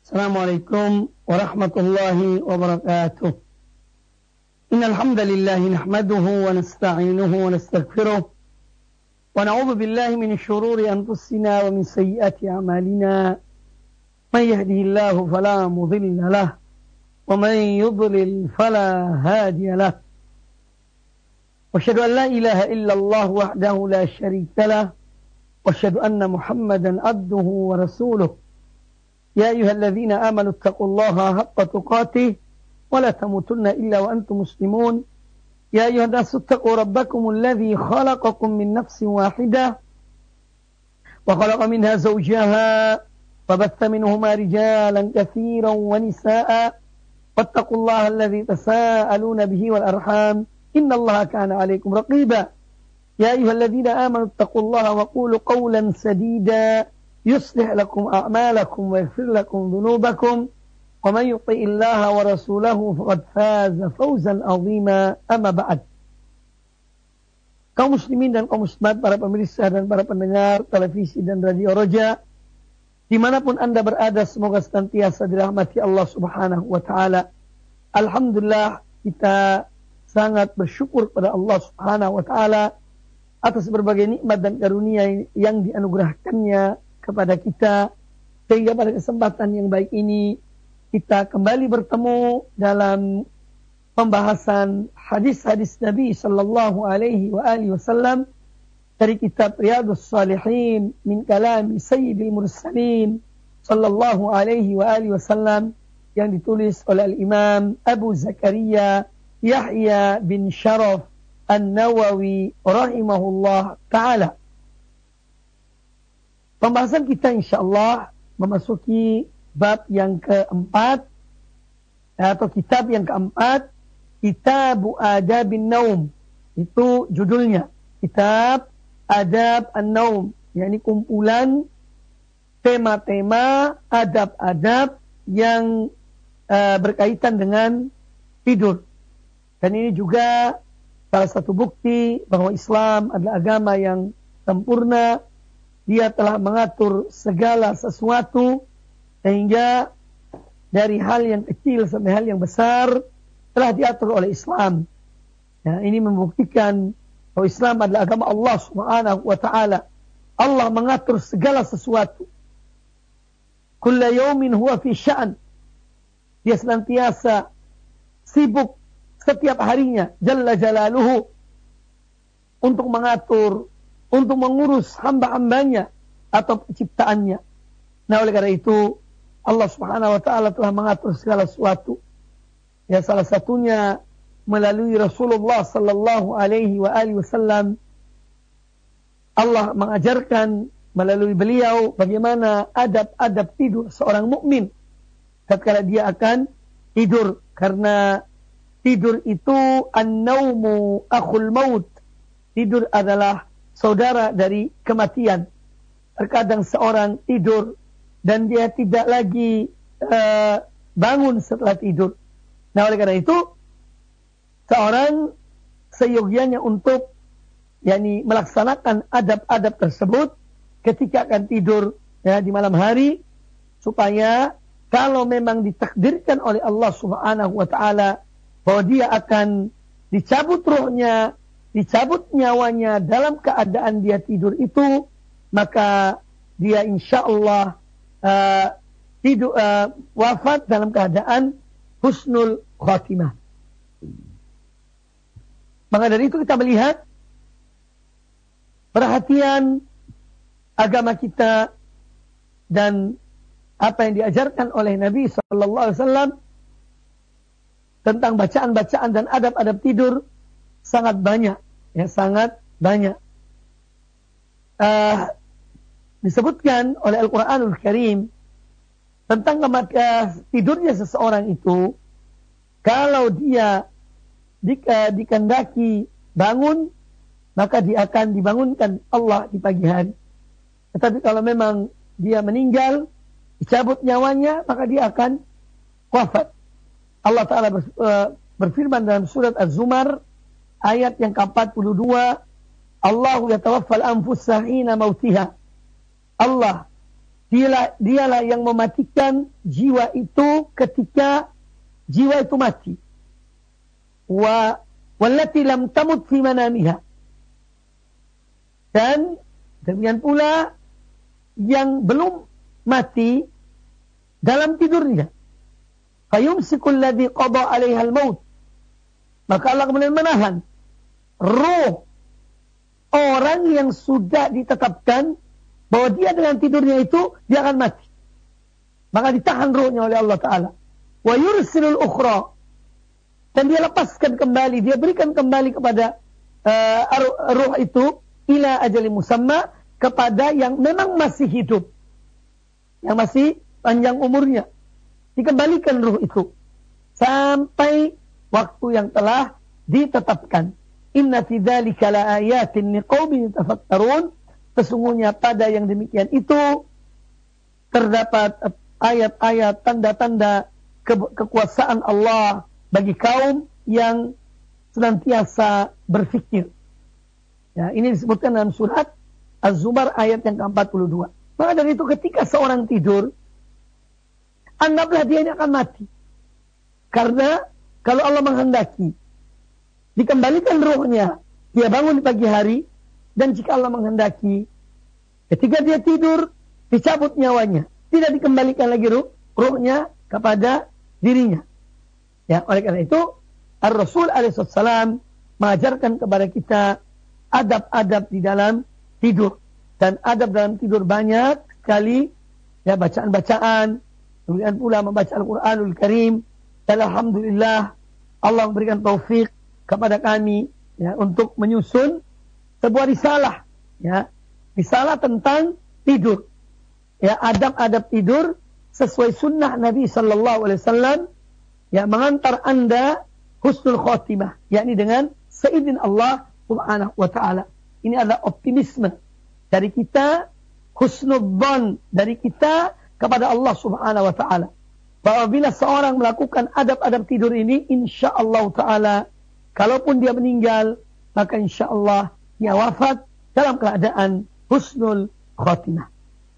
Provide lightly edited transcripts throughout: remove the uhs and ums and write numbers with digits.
Assalamualaikum warahmatullahi wabarakatuh. Innal hamdalillah nahmaduhu wa nasta'inuhu wa nastaghfiruh wa na'udzu billahi min shururi anfusina wa min sayyiati a'malina. May yahdihillahu fala mudilla lahu wa may yudlil fala hadiya lahu. Wa asyhadu an la ilaha illallah wahdahu la syarika lahu wa asyhadu anna Muhammadan abduhu wa rasuluh. يا أيها الذين آمنوا اتقوا الله حق تقاته ولا تموتن إلا وأنتم مسلمون يا أيها الناس اتقوا ربكم الذي خلقكم من نفس واحدة وخلق منها زوجها وبث منهما رجالا كثيرا ونساء واتقوا الله الذي تساءلون به والأرحام إن الله كان عليكم رقيبا يا أيها الذين آمنوا اتقوا الله وقولوا قولا سديدا يصلح لكم أعمالكم ويغفر لكم ذنوبكم ومن يطع الله ورسوله فقد فاز فوزا عظيما أما بعد. Kaum muslimin dan kaum muslimat, para pemirsa dan para pendengar televisi dan radio Roja, dimanapun Anda berada, semoga senantiasa dirahmati Allah Subhanahu wa Ta'ala. Alhamdulillah, kita sangat bersyukur pada Allah Subhanahu wa Ta'ala atas berbagai nikmat dan karunia yang dianugerahkannya kepada kita, sehingga pada kesempatan yang baik ini kita kembali bertemu dalam pembahasan hadis-hadis Nabi sallallahu alaihi wasallam dari kitab Riyadhus Shalihin min kalami Sayyidil Mursalin sallallahu alaihi wasallam yang ditulis oleh Imam Abu Zakaria Yahya bin Sharaf An-Nawawi rahimahullah ta'ala. Pembahasan kita insyaAllah memasuki bab yang keempat, atau kitab yang keempat, Kitabu Adabin Naum. Itu judulnya, Kitab Adab An-Naum, yakni kumpulan tema-tema adab-adab yang berkaitan dengan tidur. Dan ini juga salah satu bukti bahwa Islam adalah agama yang sempurna. Dia telah mengatur segala sesuatu, sehingga dari hal yang kecil sampai hal yang besar telah diatur oleh Islam. Ya, ini membuktikan bahwa Islam adalah agama Allah Subhanahu wa Ta'ala. Allah mengatur segala sesuatu. Kulla yawmin huwa fi sya'an. Dia senantiasa sibuk setiap harinya, Jalla Jalaluhu, untuk mengatur, untuk mengurus hamba-hambanya atau penciptaannya. Nah, oleh karena itu Allah Subhanahu wa Ta'ala telah mengatur segala sesuatu. Ya, salah satunya melalui Rasulullah sallallahu alaihi wasallam. Allah mengajarkan melalui beliau bagaimana adab-adab tidur seorang mukmin tatkala dia akan tidur, karena tidur itu an-naumu akhul maut. Tidur adalah saudara dari kematian. Terkadang seorang tidur dan dia tidak lagi bangun setelah tidur. Nah, oleh karena itu seorang seyogyanya untuk melaksanakan adab-adab tersebut ketika akan tidur, ya, di malam hari, supaya kalau memang ditakdirkan oleh Allah Subhanahu wa Ta'ala bahwa dia akan dicabut rohnya, dicabut nyawanya dalam keadaan dia tidur itu, maka dia insya Allah wafat dalam keadaan husnul khatimah. Maka dari itu kita melihat perhatian agama kita dan apa yang diajarkan oleh Nabi Sallallahu Alaihi Wasallam tentang bacaan-bacaan dan adab-adab tidur sangat banyak. Ya, sangat banyak. Disebutkan oleh Al-Quranul Karim tentang tidurnya seseorang itu, kalau dia dikehendaki bangun, maka dia akan dibangunkan Allah di pagi hari. Tetapi kalau memang dia meninggal, dicabut nyawanya, maka dia akan wafat. Allah Ta'ala berfirman dalam surat Az-Zumar ayat yang ke-42, Allahu yatawaffal anfusa hina mautiha. Allah dialah yang mematikan jiwa itu ketika jiwa itu mati. Wallati lam tamut fi manamiha. Dan demikian pula yang belum mati dalam tidurnya. Fayumsikul ladzi qada 'alaiha al-maut. Maka Allah kemudian menahan roh orang yang sudah ditetapkan bahwa dia dengan tidurnya itu dia akan mati. Maka ditahan rohnya oleh Allah Ta'ala. Wa yursilul ukhra. Dan dia lepaskan kembali, dia berikan kembali kepada roh itu ila ajali musamma, kepada yang memang masih hidup, yang masih panjang umurnya. Dikembalikan roh itu sampai waktu yang telah ditetapkan. Inna fi dzalika laayatin liqaumin yatafakkarun. Sesungguhnya pada yang demikian itu terdapat ayat-ayat, tanda-tanda kekuasaan Allah bagi kaum yang senantiasa berfikir. Ya, ini disebutkan dalam surat Az-Zumar ayat yang ke-42. Maka dari itu ketika seorang tidur, anggaplah dia ini akan mati. Karena kalau Allah menghendaki dikembalikan rohnya, dia bangun di pagi hari. Dan jika Allah menghendaki ketika dia tidur dicabut nyawanya, tidak dikembalikan lagi rohnya kepada dirinya. Ya, oleh karena itu Ar-Rasul alaihissalam mengajarkan kepada kita adab-adab di dalam tidur. Dan adab dalam tidur banyak sekali, ya, bacaan-bacaan, kemudian pula membaca Al-Quranul Karim. Dan alhamdulillah Allah memberikan taufik kepada kami, ya, untuk menyusun sebuah risalah, ya, risalah tentang tidur, ya, adab-adab tidur sesuai sunnah Nabi Sallallahu Alaihi Wasallam, ya, mengantar anda husnul khotimah, yakni dengan seizin Allah Subhanahu Wa Taala. Ini adalah optimisme dari kita, husnul dzan dari kita kepada Allah Subhanahu Wa Taala, bahwa bila seorang melakukan adab-adab tidur ini, insya Allah Taala, kalaupun dia meninggal, maka insya Allah dia wafat dalam keadaan husnul khotimah.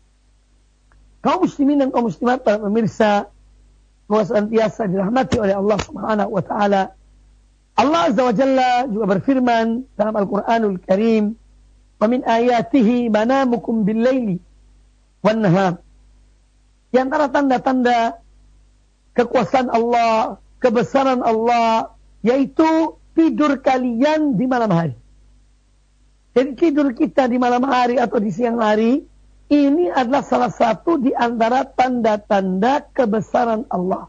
Kaum muslimin dan kaum muslimat, para pemirsa, bahwa senantiasa dirahmati oleh Allah Subhanahu wa taala. Allah Azza wa Jalla juga berfirman dalam Al-Qur'anul Karim, "Wa min ayatihi manamukum bil-laili wan-nahar." Di antara tanda-tanda kekuasaan Allah, kebesaran Allah, yaitu tidur kalian di malam hari. Jadi tidur kita di malam hari atau di siang hari, ini adalah salah satu di antara tanda-tanda kebesaran Allah.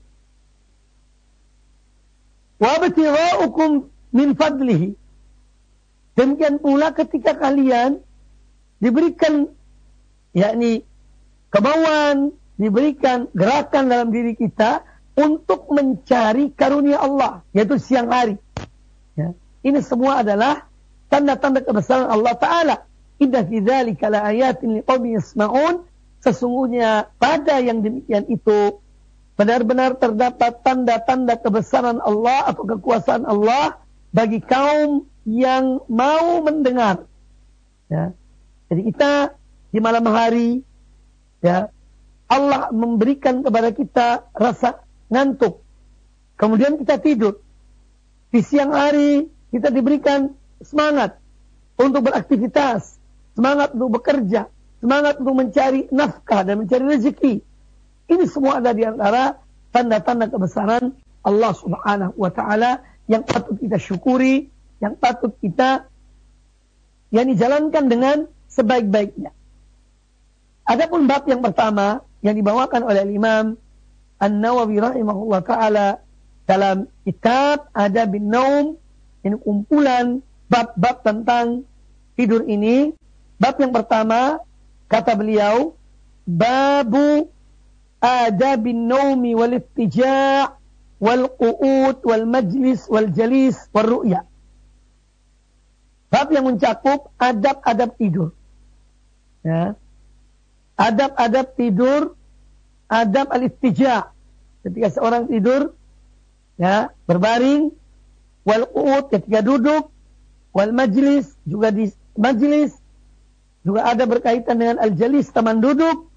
Wa btiga'ukum min fadlihi. Demikian pula ketika kalian diberikan, yakni kemauan, diberikan gerakan dalam diri kita untuk mencari karunia Allah, yaitu siang hari. Ya. Ini semua adalah tanda-tanda kebesaran Allah Ta'ala. Inna fi dzalika laayatin liqaumin yasma'un. Sesungguhnya pada yang demikian itu benar-benar terdapat tanda-tanda kebesaran Allah atau kekuasaan Allah bagi kaum yang mau mendengar. Ya. Jadi kita di malam hari, ya, Allah memberikan kepada kita rasa ngantuk. Kemudian kita tidur. Di siang hari kita diberikan semangat untuk beraktivitas, semangat untuk bekerja, semangat untuk mencari nafkah dan mencari rezeki. Ini semua ada di antara tanda-tanda kebesaran Allah Subhanahu wa taala yang patut kita syukuri, yang patut kita dijalankan dengan sebaik-baiknya. Adapun bab yang pertama yang dibawakan oleh Imam An-Nawawi rahimahullah taala dalam kitab Adabin Naum, ini kumpulan bab-bab tentang tidur ini. Bab yang pertama, kata beliau, babu adabin naumi wal ittija' wal qu'ud wal majlis wal jalis wal ru'ya. Bab yang mencakup adab-adab tidur. Ya. Adab-adab tidur, adab al-ittija'. Ketika seorang tidur, ya, berbaring, wal qu'ud ketika duduk, wal majlis juga di majlis, juga ada berkaitan dengan al-jalis teman duduk,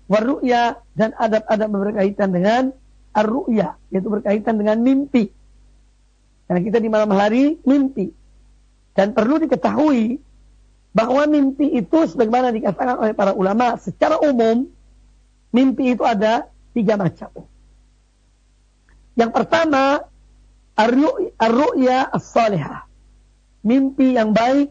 warru'ya, dan adab-adab berkaitan dengan ar-ru'ya, yaitu berkaitan dengan mimpi. Karena kita di malam hari mimpi. Dan perlu diketahui bahwa mimpi itu sebagaimana dikatakan oleh para ulama secara umum, mimpi itu ada 3 macam. Yang pertama, ar-ru'ya as-salihah. Mimpi yang baik,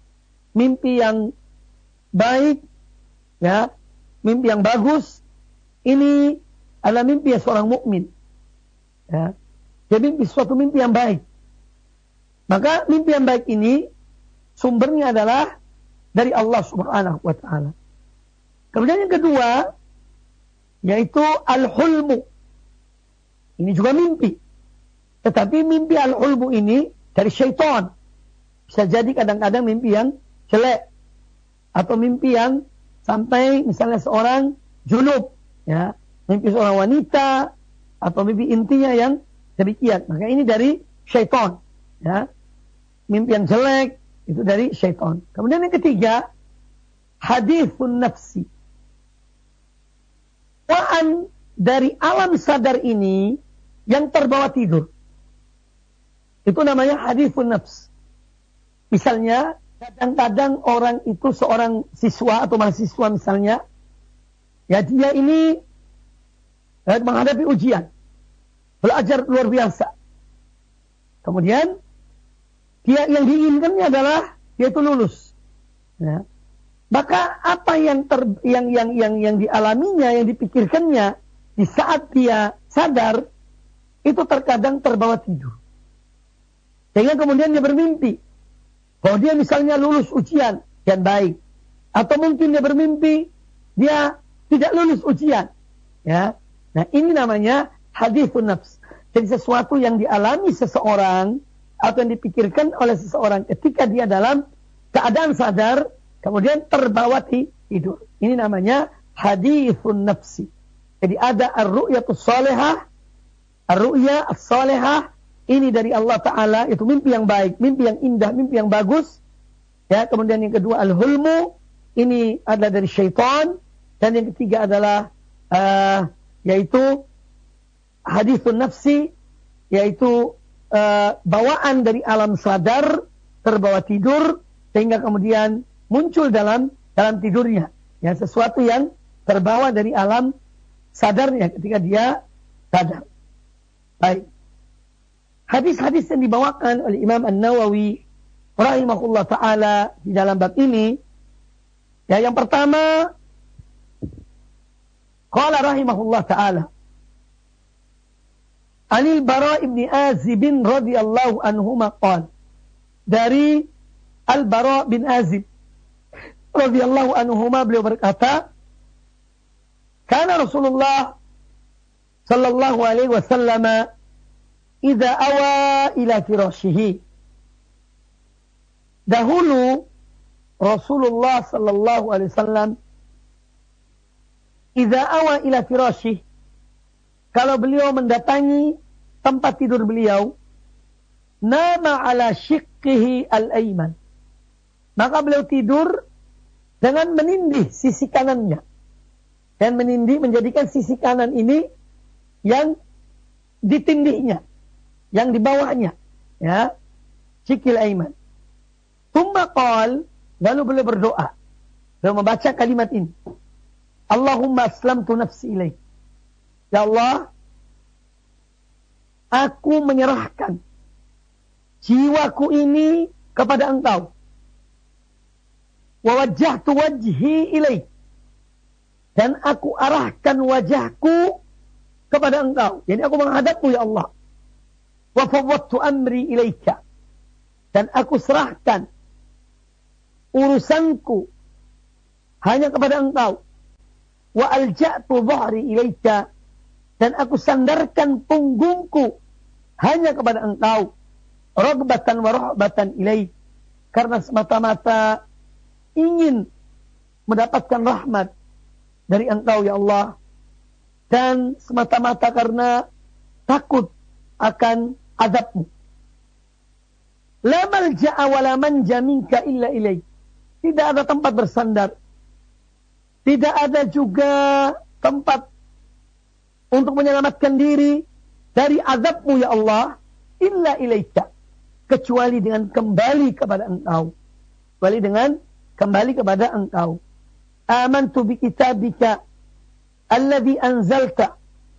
ya, mimpi yang bagus. Ini adalah mimpi seorang mukmin. Ya. Jadi suatu mimpi yang baik. Maka mimpi yang baik ini sumbernya adalah dari Allah Subhanahu wa taala. Kemudian yang kedua yaitu al-hulmu. Ini juga mimpi. Tetapi mimpi al-hulmu ini dari syaitan. Bisa jadi kadang-kadang mimpi yang jelek atau mimpi yang sampai misalnya seorang junub, ya, mimpi seorang wanita atau mimpi intinya yang demikian. Maka ini dari syaitan, ya. Mimpi yang jelek itu dari syaitan. Kemudian yang ketiga, hadithun nafsi. Bawaan dari alam sadar ini yang terbawa tidur. Itu namanya hadithun nafs. Misalnya, kadang-kadang orang itu seorang siswa atau mahasiswa misalnya, ya dia ini menghadapi ujian, belajar luar biasa. Kemudian dia yang diinginkannya adalah dia itu lulus. Ya. Maka apa yang dialaminya, yang dipikirkannya di saat dia sadar itu terkadang terbawa tidur. Sehingga kemudian dia bermimpi bahwa dia misalnya lulus ujian yang baik, atau mungkin dia bermimpi dia tidak lulus ujian. Ya, nah ini namanya hadithun nafs. Jadi sesuatu yang dialami seseorang atau yang dipikirkan oleh seseorang ketika dia dalam keadaan sadar, kemudian terbawa tidur. Ini namanya hadithun nafsi. Jadi ada ar-ru'yatus salihah, ar-ru'ya as-salihah. Ini dari Allah Ta'ala, itu mimpi yang baik, mimpi yang indah, mimpi yang bagus. Ya, kemudian yang kedua al-hulmu, ini adalah dari syaitan. Dan yang ketiga adalah yaitu hadithun nafsi, yaitu bawaan dari alam sadar, terbawa tidur, sehingga kemudian muncul dalam tidurnya. Ya, sesuatu yang terbawa dari alam sadarnya ketika dia sadar. Baik. Hadis-hadis yang dibawakan oleh Imam An-Nawawi rahimahullah ta'ala di dalam bab ini, ya, yang pertama, qala rahimahullah ta'ala Anil Bara ibn Azib radhiyallahu anhuma qala, dari Al-Bara bin Azib radhiyallahu anhuma beliau berkata, kana Rasulullah sallallahu alaihi wasallam idza awa ila firashihi. Dahulu Rasulullah sallallahu alaihi wasallam idza awa ila firashihi, kalau beliau mendatangi tempat tidur beliau, nama ala shiqqihi al-ayman, maka beliau tidur dengan menindih sisi kanannya. Dan menindih menjadikan sisi kanan ini yang ditindihnya, yang di bawahnya, ya, shikil aiman. Tsumma qal, lalu beliau berdoa, beliau membaca kalimat ini, Allahumma aslamtu nafsi ilaik. Ya Allah, aku menyerahkan jiwaku ini kepada Engkau. Wa wajjahtu wajhi ilaik, dan aku arahkan wajahku kepada Engkau. Jadi aku menghadapmu ya Allah. Wa fawwadtu amri ilaika, dan aku serahkan urusanku hanya kepada Engkau. Wa alja'tu dhahri ilaika, dan aku sandarkan punggungku hanya kepada Engkau. Raghbatan wa rahbatan ilaik, karena semata-mata ingin mendapatkan rahmat dari Engkau ya Allah, dan semata-mata karena takut akan azab-Mu. La malja'a wa la manja minka illa ilaik, tidak ada tempat bersandar Tidak ada juga tempat untuk menyelamatkan diri dari azab-Mu ya Allah, illa ilaika, kecuali dengan kembali kepada Engkau. Kecuali dengan kembali kepada Engkau. Amantu bi kitabika alladhi anzalta.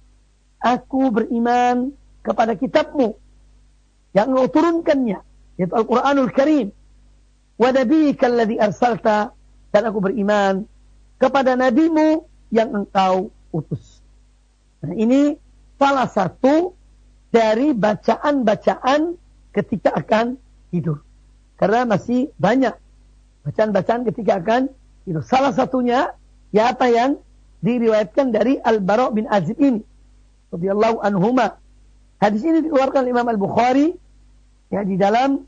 Aku beriman kepada kitab-Mu yang Engkau turunkannya, yaitu Al-Quranul Karim. Wa nabiyyika alladhi arsalta, dan aku beriman kepada nabi-Mu yang Engkau utus. Nah, ini salah satu dari bacaan-bacaan ketika akan tidur. Karena masih banyak bacaan-bacaan ketika akan tidur. Salah satunya ya apa yang diriwayatkan dari Al-Bara' bin Azib ini, radhiyallahu anhuma. Hadis ini dikeluarkan Imam Al-Bukhari ya di dalam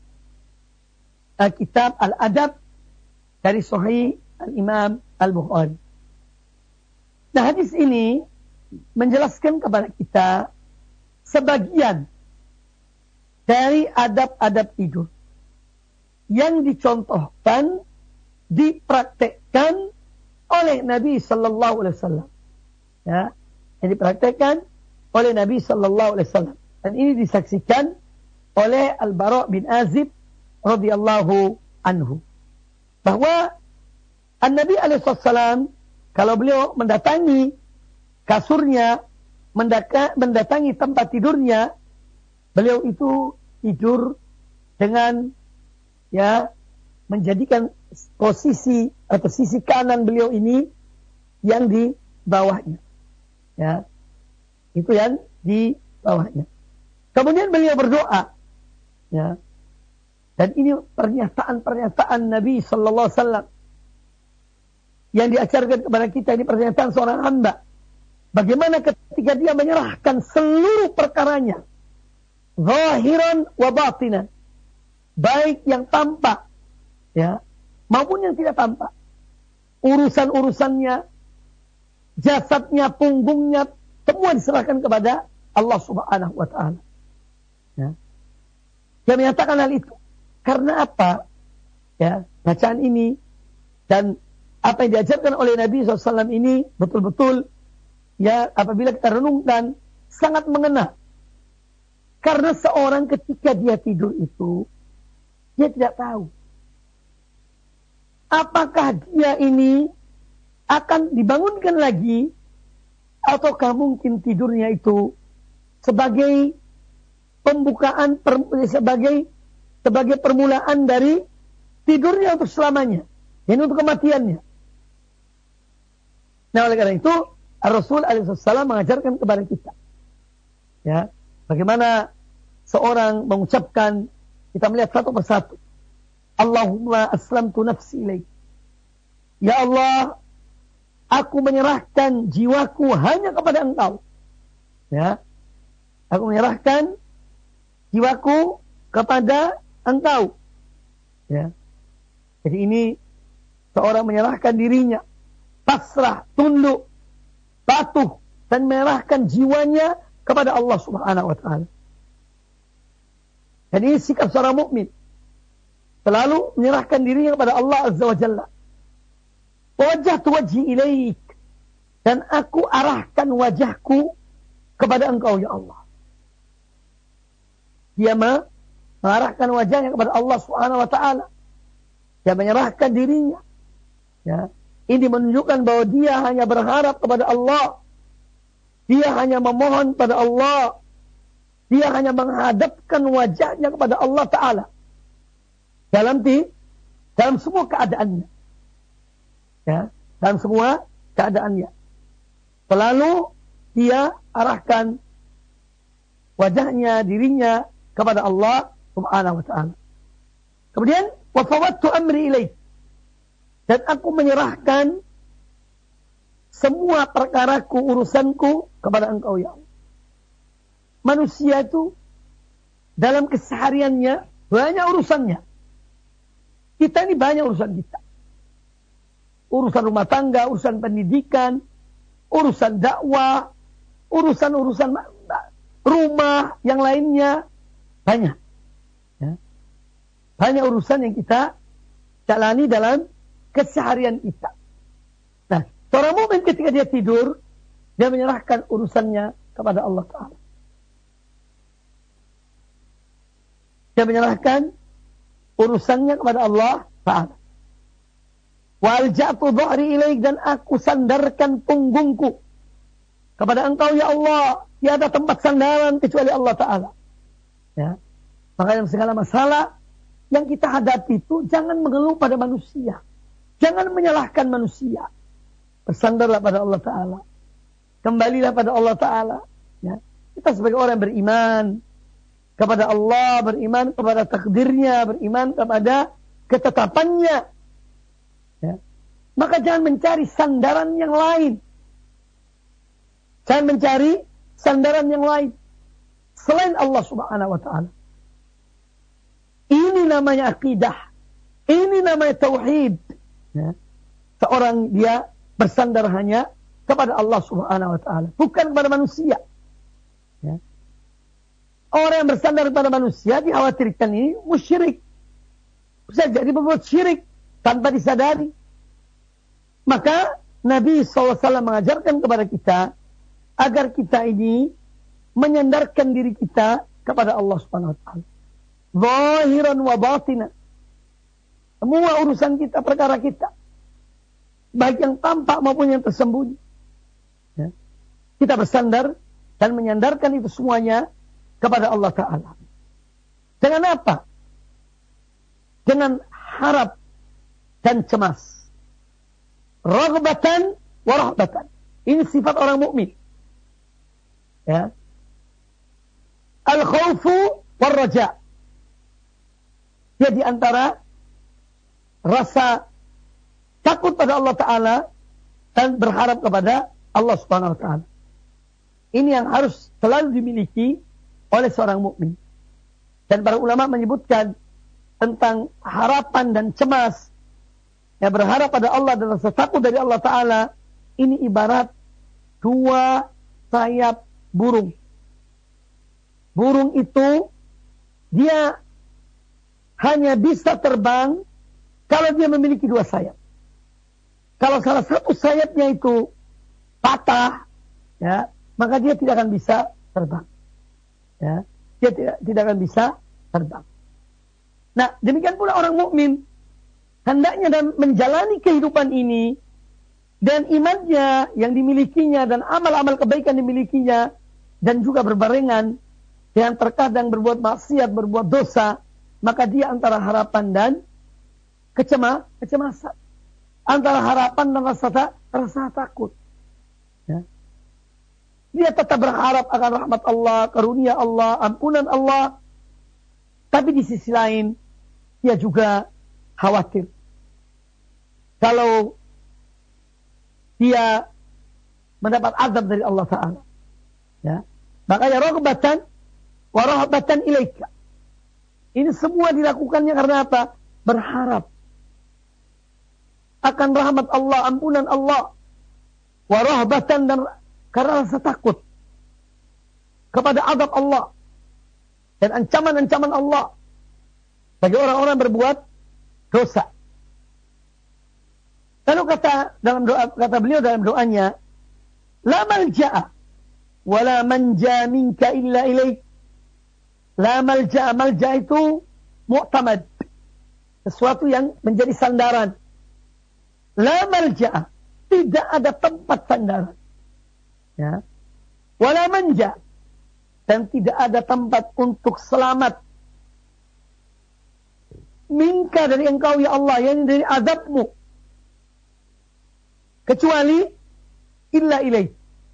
kitab Al-Adab dari Sahih Al-Imam Al-Bukhari. Nah, hadis ini menjelaskan kepada kita sebagian dari adab-adab tidur yang dicontohkan, dipraktekkan oleh Nabi Sallallahu Alaihi Wasallam. Ya, yang dipraktekkan oleh Nabi Sallallahu Alaihi Wasallam. Dan ini disaksikan oleh Al-Bara' bin Azib radhiyallahu anhu. Bahwa An-Nabi alaihissalam kalau beliau mendatangi kasurnya, mendatangi tempat tidurnya, beliau itu tidur dengan ya menjadikan posisi atau sisi kanan beliau ini yang di bawahnya. Ya. Itu yang di bawahnya. Kemudian beliau berdoa. Ya. Dan ini pernyataan-pernyataan Nabi sallallahu alaihi wasallam yang diajarkan kepada kita. Ini pernyataan seorang hamba. Bagaimana ketika dia menyerahkan seluruh perkaranya, zahiran wa batinan, baik yang tampak ya maupun yang tidak tampak, urusan-urusannya, jasadnya, punggungnya, semua diserahkan kepada Allah Subhanahu wa taala. Ya. Dia menyatakan hal itu karena apa? Ya, bacaan ini dan apa yang diajarkan oleh Nabi SAW ini betul-betul ya apabila kita renungkan sangat mengena. Karena seorang ketika dia tidur itu dia tidak tahu apakah dia ini akan dibangunkan lagi ataukah mungkin tidurnya itu sebagai pembukaan sebagai permulaan dari tidurnya untuk selamanya, ini untuk kematiannya. Nah, oleh karena itu Rasul alaihissalam mengajarkan kepada kita ya bagaimana seorang mengucapkan, kita melihat satu persatu, Allahumma aslamtu nafsi ilaik, ya Allah, aku menyerahkan jiwaku hanya kepada Engkau. Ya, aku menyerahkan jiwaku kepada Engkau. Ya, jadi ini seorang menyerahkan dirinya, pasrah, tunduk, patuh, dan menyerahkan jiwanya kepada Allah Subhanahu wa taala. Dan ini sikap seorang mukmin, selalu menyerahkan dirinya kepada Allah Azza wa Jalla. Wajjahtu wajhi ilaik, dan aku arahkan wajahku kepada Engkau ya Allah. Dia mengarahkan wajahnya kepada Allah Subhanahu wa taala. Dia menyerahkan dirinya. Ya. Ini menunjukkan bahwa dia hanya berharap kepada Allah. Dia hanya memohon pada Allah. Dia hanya menghadapkan wajahnya kepada Allah Ta'ala. Dalam semua keadaannya. Ya, dalam semua keadaannya. Selalu dia arahkan wajahnya, dirinya kepada Allah Subhanahu wa Ta'ala. Kemudian, wa fawwadtu amri ilaik, dan aku menyerahkan semua perkaraku, urusanku kepada Engkau ya Allah. Manusia itu dalam kesehariannya banyak urusannya. Kita ini banyak urusan kita. Urusan rumah tangga, urusan pendidikan, urusan dakwah, urusan-urusan rumah, yang lainnya banyak. Ya. Banyak urusan yang kita jalani dalam keseharian kita. Nah, Seorang mukmin ketika dia tidur, dia menyerahkan urusannya kepada Allah Ta'ala. Dia menyerahkan urusannya kepada Allah Ta'ala. Walja'tu dhahri ilaik, dan aku sandarkan punggungku kepada engkau ya Allah. Tiada tempat sandaran kecuali Allah Ta'ala. Ya. Maka dalam segala masalah yang kita hadapi itu jangan mengeluh pada manusia. Jangan menyalahkan manusia. Bersandarlah pada Allah Ta'ala. Kembalilah pada Allah Ta'ala. Ya. Kita sebagai orang yang beriman kepada Allah, beriman kepada takdirnya, beriman kepada ketetapannya. Ya. Maka jangan mencari sandaran yang lain. Jangan mencari sandaran yang lain selain Allah Subhanahu wa Ta'ala. Ini namanya akidah. Ini namanya tauhid. Ya. Seorang dia bersandar hanya kepada Allah Subhanahu wa Ta'ala, bukan kepada manusia. Ya. Orang yang bersandar kepada manusia dikhawatirkan ini musyrik. Bisa jadi berbuat syirik tanpa disadari. Maka Nabi SAW mengajarkan kepada kita agar kita ini menyandarkan diri kita kepada Allah Subhanahu wa Ta'ala. Zahiran wa batina. Semua urusan kita, perkara kita, baik yang tampak maupun yang tersembunyi. Ya. Kita bersandar dan menyandarkan itu semuanya kepada Allah Ta'ala. Dengan apa? Dengan harap dan cemas. Raghbatan wa rahbatan. Ini sifat orang mukmin. Ya. Al-khawfu wal raja. Dia di antara rasa takut pada Allah Ta'ala dan berharap kepada Allah Subhanahu wa Ta'ala. Ini yang harus selalu dimiliki oleh seorang mukmin. Dan para ulama menyebutkan tentang harapan dan cemas. Ya, berharap pada Allah dan rasa takut dari Allah Ta'ala. Ini ibarat dua sayap burung. Burung itu dia hanya bisa terbang kalau dia memiliki dua sayap. Kalau salah satu sayapnya itu patah, ya, maka dia tidak akan bisa terbang. Ya, dia tidak akan bisa terbang. Nah, demikian pula orang mukmin hendaknya dalam menjalani kehidupan ini dan imannya yang dimilikinya dan amal-amal kebaikan dimilikinya dan juga berbarengan yang terkadang berbuat maksiat, berbuat dosa, maka dia antara harapan dan kecemasan. Antara harapan dan rasa takut. Ya. Dia tetap berharap akan rahmat Allah, karunia Allah, ampunan Allah. Tapi di sisi lain, dia juga khawatir. Kalau dia mendapat azab dari Allah Ta'ala. Ya. Makanya raghbatan wa rahbatan ilaika. Ini semua dilakukannya karena apa? Berharap akan rahmat Allah, ampunan Allah. Wa rahbatan, dan karena rasa takut kepada azab Allah dan ancaman-ancaman Allah bagi orang-orang berbuat dosa. Lalu kata beliau dalam doanya, la malja'a wa la manja minka illa ilaik. La malja'a, malja' itu mu'tamad, sesuatu yang menjadi sandaran. La malja'a, tidak ada tempat sandaran. Ya. Wala manja, dan tidak ada tempat untuk selamat minka dari engkau ya Allah, yang dari azabmu, kecuali illa ilaih,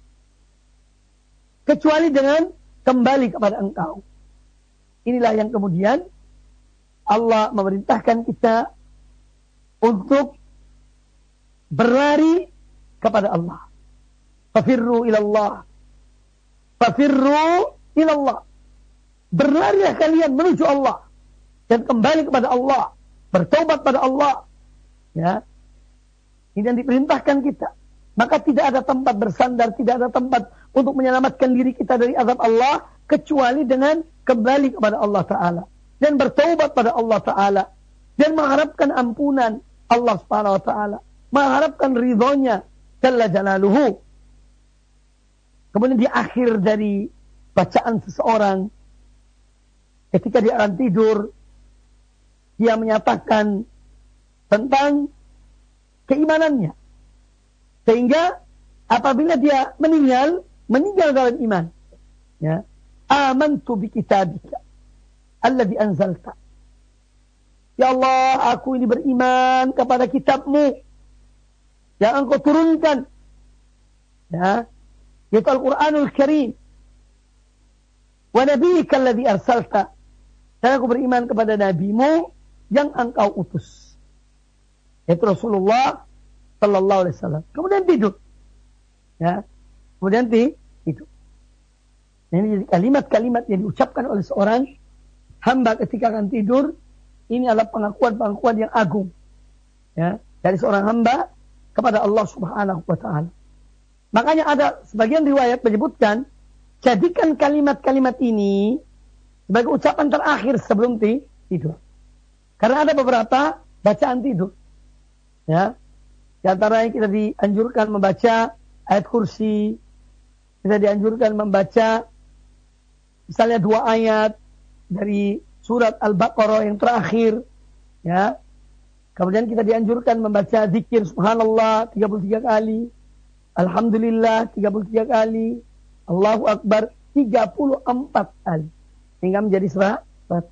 kecuali dengan kembali kepada engkau. Inilah yang kemudian Allah memerintahkan kita untuk berlari kepada Allah. Fafirru ilallah. Fafirru ilallah. Berlarilah kalian menuju Allah dan kembali kepada Allah, bertaubat pada Allah. Ya. Ini yang diperintahkan kita. Maka tidak ada tempat bersandar, tidak ada tempat untuk menyelamatkan diri kita dari azab Allah kecuali dengan kembali kepada Allah Ta'ala dan bertaubat pada Allah Ta'ala dan mengharapkan ampunan Allah Subhanahu wa Ta'ala, mengharapkan ridhonya jalla jalaluhu. Kemudian di akhir dari bacaan seseorang ketika dia akan tidur, dia menyatakan tentang keimanannya. Sehingga apabila dia meninggal dalam iman. Ya. Amantu bi kitabika alladzi anzalta. Ya Allah, aku ini beriman kepada kitabmu yang engkau turunkan. Ya. Yaitu Al-Quranul Karim. Wa nabiyyika alladzi arsalta. Dan aku beriman kepada nabimu yang engkau utus. Yaitu Rasulullah sallallahu alaihi wasallam. Kemudian tidur. Ya. Kemudian tidur. Ini kalimat-kalimat yang diucapkan oleh seorang hamba ketika akan tidur. Ini adalah pengakuan-pengakuan yang agung. Ya. Dari seorang hamba kepada Allah subhanahu wa ta'ala. Makanya ada sebagian riwayat menyebutkan, jadikan kalimat-kalimat ini sebagai ucapan terakhir sebelum tidur. Karena ada beberapa bacaan tidur. Ya. Di antaranya kita dianjurkan membaca ayat kursi. Kita dianjurkan membaca misalnya 2 ayat dari surat Al-Baqarah yang terakhir. Ya. Kemudian kita dianjurkan membaca zikir subhanallah 33 kali. Alhamdulillah 33 kali. Allahu Akbar 34 kali. Hingga menjadi 100.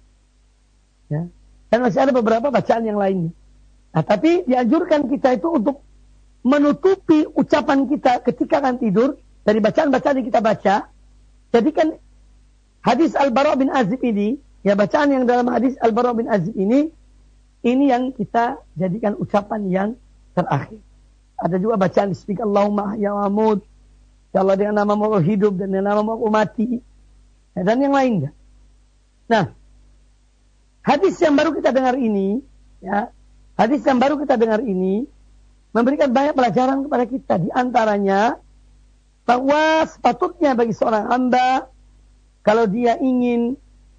Ya. Dan masih ada beberapa bacaan yang lainnya. Nah, tapi dianjurkan kita itu untuk menutupi ucapan kita ketika akan tidur dari bacaan-bacaan yang kita baca. Jadikan hadis Al-Bara' bin Azib ini, ya bacaan yang dalam hadis Al-Bara' bin Azib ini yang kita jadikan ucapan yang terakhir. Ada juga bacaan Bismika Allahumma ahya wa amut. Ya Allah, dengan namamu aku hidup dan dengan namamu aku mati. Ya, dan yang lainnya. Nah, hadis yang baru kita dengar ini, ya, hadis yang baru kita dengar ini memberikan banyak pelajaran kepada kita. Di antaranya bahwa sepatutnya bagi seorang hamba kalau dia ingin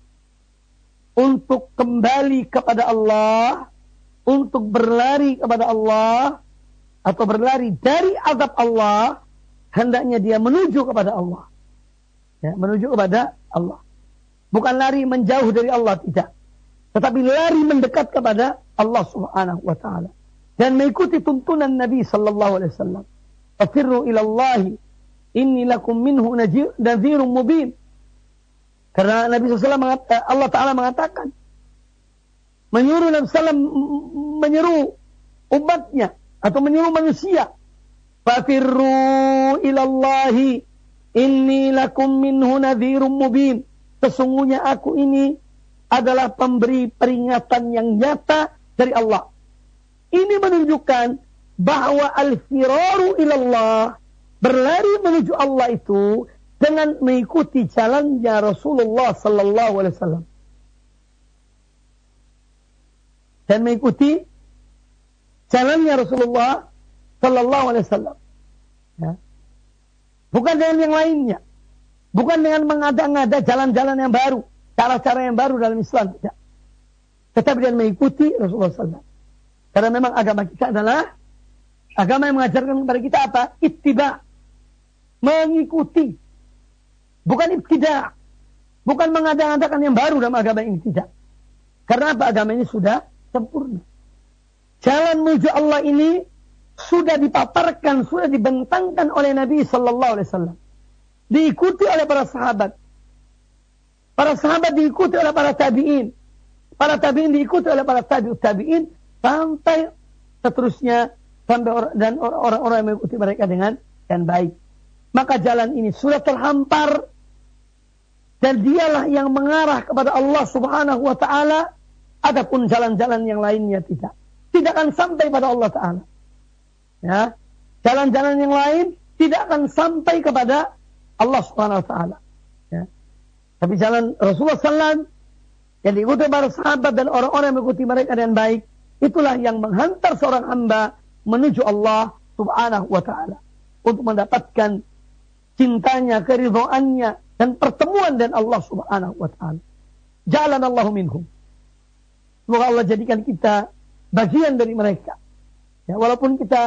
untuk kembali kepada Allah, untuk berlari kepada Allah atau berlari dari azab Allah, hendaknya dia menuju kepada Allah. Ya, menuju kepada Allah. Bukan lari menjauh dari Allah, tidak. Tetapi lari mendekat kepada Allah subhanahu wa ta'ala. Dan mengikuti tuntunan Nabi sallallahu alaihi wasallam. Fafirru ilallahi inni lakum minhu nadhirun mubin. Karena Nabi SAW Allah Ta'ala mengatakan, menyuruh Nabi SAW menyeru umatnya atau menyuruh manusia, fafirru ilallahi inni lakum minhu nadhirun mubin. Sesungguhnya aku ini adalah pemberi peringatan yang nyata dari Allah. Ini menunjukkan bahwa al-firaru ilallah, berlari menuju Allah itu dengan mengikuti jalannya Rasulullah sallallahu alaihi wasallam. Dan mengikuti jalannya Rasulullah sallallahu alaihi wasallam. Ya. Bukan dengan yang lainnya. Bukan dengan mengada-ngada jalan-jalan yang baru, cara-cara yang baru dalam Islam, tidak. Tetapi dengan mengikuti Rasulullah sallallahu. Karena memang agama kita adalah agama yang mengajarkan kepada kita apa? Ittiba. Mengikuti. Bukan ibtidah. Bukan mengada-ngadakan yang baru dalam agama ini, tidak. Karena apa? Agama ini sudah sempurna. Jalan menuju Allah ini sudah dipaparkan, sudah dibentangkan oleh Nabi sallallahu alaihi wasallam. Diikuti oleh para sahabat. Para sahabat diikuti oleh para tabi'in. Para tabi'in diikuti oleh para tabi'in sampai seterusnya, sampai dan orang-orang yang mengikuti mereka dengan baik. Maka jalan ini sudah terhampar dan dialah yang mengarah kepada Allah subhanahu wa ta'ala. Adapun jalan-jalan yang lainnya tidak akan sampai pada Allah ta'ala. Ya. Jalan-jalan yang lain tidak akan sampai kepada Allah subhanahu wa ta'ala. Ya. Tapi jalan Rasulullah SAW yang diikuti para sahabat dan orang-orang yang mengikuti mereka dengan baik, itulah yang menghantar seorang hamba menuju Allah subhanahu wa ta'ala untuk mendapatkan cintanya, keridhaannya, dan pertemuan dengan Allah subhanahu wa ta'ala. Ja'alanallahu minhum. Semoga Allah jadikan kita bagian dari mereka. Ya, walaupun kita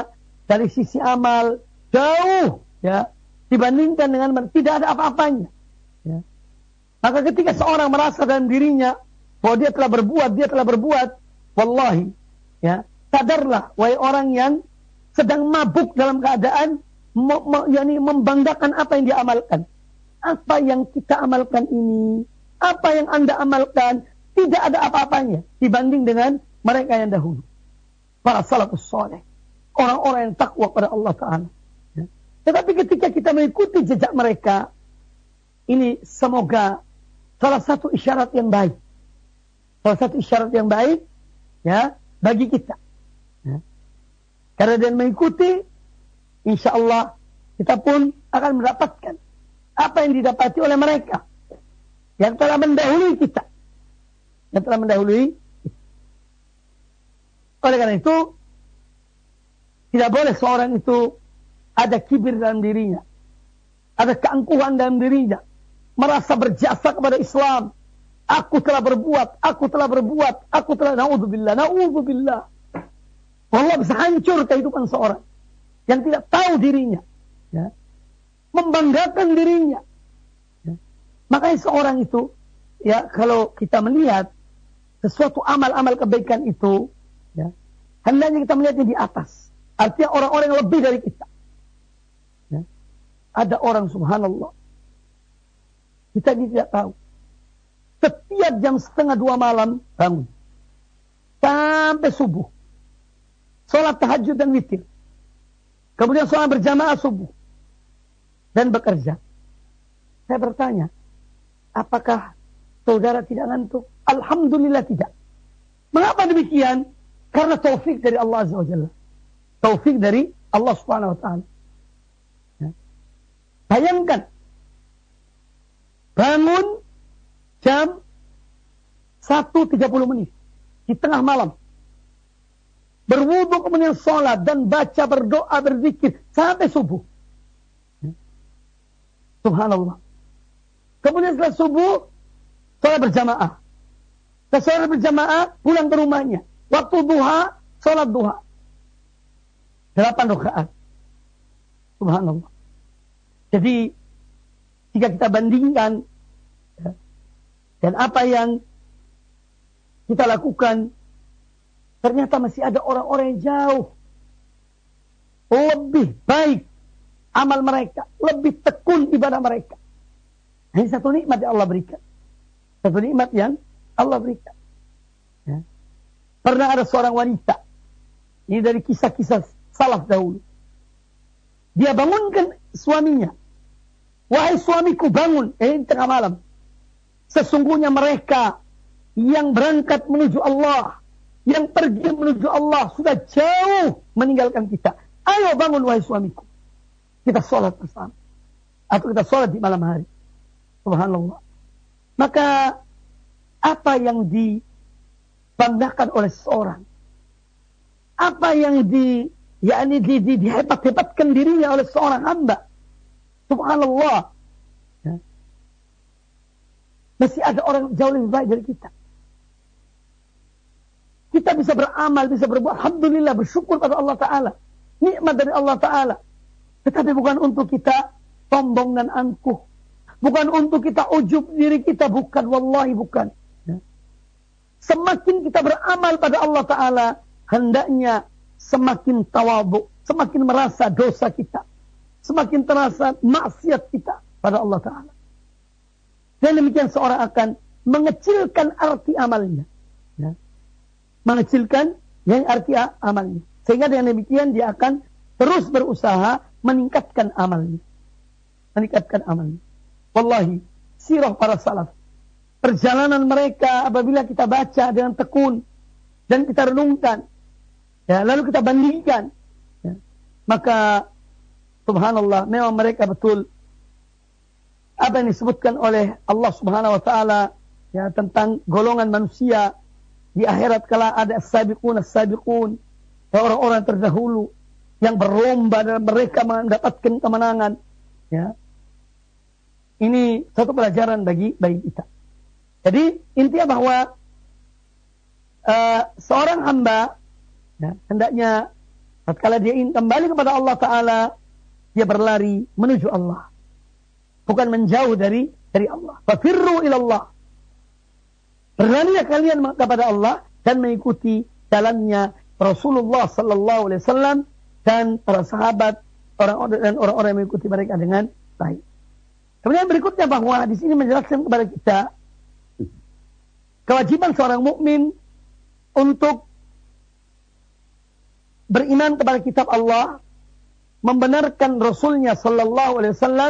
dari sisi amal jauh ya dibandingkan dengan tidak ada apa-apanya. Ya. Maka ketika seorang merasa dalam dirinya bahwa dia telah berbuat, wallahi, ya sadarlah, wahai orang yang sedang mabuk dalam keadaan membanggakan apa yang dia amalkan. Apa yang kita amalkan ini, apa yang Anda amalkan, tidak ada apa-apanya dibanding dengan mereka yang dahulu. Para salafus saleh, orang-orang yang takwa pada Allah Ta'ala. Ya. Tetapi ketika kita mengikuti jejak mereka, ini semoga salah satu isyarat yang baik. Salah satu isyarat yang baik ya bagi kita. Ya. Karena dengan mengikuti, insya Allah kita pun akan mendapatkan apa yang didapati oleh mereka yang telah mendahului kita. Yang telah mendahului kita. Oleh karena itu, tidak boleh seorang itu ada kibir dalam dirinya. Ada keangkuhan dalam dirinya. Merasa berjasa kepada Islam. Aku telah berbuat. Na'udzubillah. Allah bisa hancur kehidupan seorang yang tidak tahu dirinya. Ya. Membanggakan dirinya. Ya. Makanya seorang itu, ya kalau kita melihat sesuatu amal-amal kebaikan itu, ya, hendaknya kita melihatnya di atas. Artinya orang-orang yang lebih dari kita. Ya. Ada orang subhanallah. Kita ini tidak tahu. Setiap jam 1:30 malam bangun. Sampai subuh. Sholat tahajud dan witir. Kemudian sholat berjamaah subuh. Dan bekerja. Saya bertanya, apakah saudara tidak ngantuk? Alhamdulillah tidak. Mengapa demikian? Karena taufik dari Allah Azza wa Jalla. Taufik dari Allah Subhanahu wa Ta'ala. Ya. Bayangkan. Bangun jam 1:30 di tengah malam. Berwudu kemudian sholat dan baca, berdoa, berzikir sampai subuh. Ya. Subhanallah. Kemudian setelah subuh sholat berjamaah. Setelah sholat berjamaah pulang ke rumahnya. Waktu duha sholat duha. 8 rakaat. Subhanallah. Jadi jika kita bandingkan ya, dan apa yang kita lakukan, ternyata masih ada orang-orang yang jauh lebih baik amal mereka, lebih tekun ibadah mereka. Ini satu nikmat yang Allah berikan. Satu nikmat yang Allah berikan. Ya. Pernah ada seorang wanita, ini dari kisah-kisah salaf dahulu. Dia bangunkan suaminya. Wahai suamiku bangun, ini tengah malam. Sesungguhnya mereka yang berangkat menuju Allah, yang pergi menuju Allah sudah jauh meninggalkan kita. Ayo bangun wahai suamiku. Kita sholat bersama. Atau kita sholat di malam hari. Subhanallah. Maka apa yang dibanggakan oleh seorang? Apa yang dihebat-hebatkan dirinya oleh seorang hamba? Subhanallah. Ya. Masih ada orang jauh lebih baik dari kita. Kita bisa beramal, bisa berbuat. Alhamdulillah, bersyukur pada Allah Ta'ala. Nikmat dari Allah Ta'ala. Tetapi bukan untuk kita sombong dan angkuh. Bukan untuk kita ujub diri kita. Bukan, wallahi bukan. Ya. Semakin kita beramal pada Allah Ta'ala, hendaknya semakin tawadhu, semakin merasa dosa kita. Semakin terasa maksiat kita pada Allah Ta'ala. Dan demikian seorang akan mengecilkan arti amalnya. Ya. Mengecilkan yang arti amalnya. Sehingga dengan demikian dia akan terus berusaha meningkatkan amalnya. Meningkatkan amalnya. Wallahi, sirah para salaf. Perjalanan mereka apabila kita baca dengan tekun. Dan kita renungkan. Ya, lalu kita bandingkan. Ya. Maka subhanallah, memang mereka betul apa yang disebutkan oleh Allah Subhanahu wa Ta'ala ya, tentang golongan manusia di akhirat kala ada as-sabiqun, orang-orang terdahulu yang berlomba dan mereka mendapatkan kemenangan. Ya. Ini satu pelajaran bagi kita. Jadi intinya bahwa seorang hamba ya, hendaknya Tatkala dia ingin kembali kepada Allah Ta'ala, dia berlari menuju Allah. Bukan menjauh dari Allah. Fafirru ilallah. Berlarilah kalian kepada Allah dan mengikuti jalannya Rasulullah Sallallahu Alaihi Wasallam dan para sahabat orang-orang yang mengikuti mereka dengan baik. Kemudian berikutnya bahwa hadis ini menjelaskan kepada kita kewajiban seorang mukmin untuk beriman kepada kitab Allah, membenarkan Rasulnya Sallallahu Alaihi Wasallam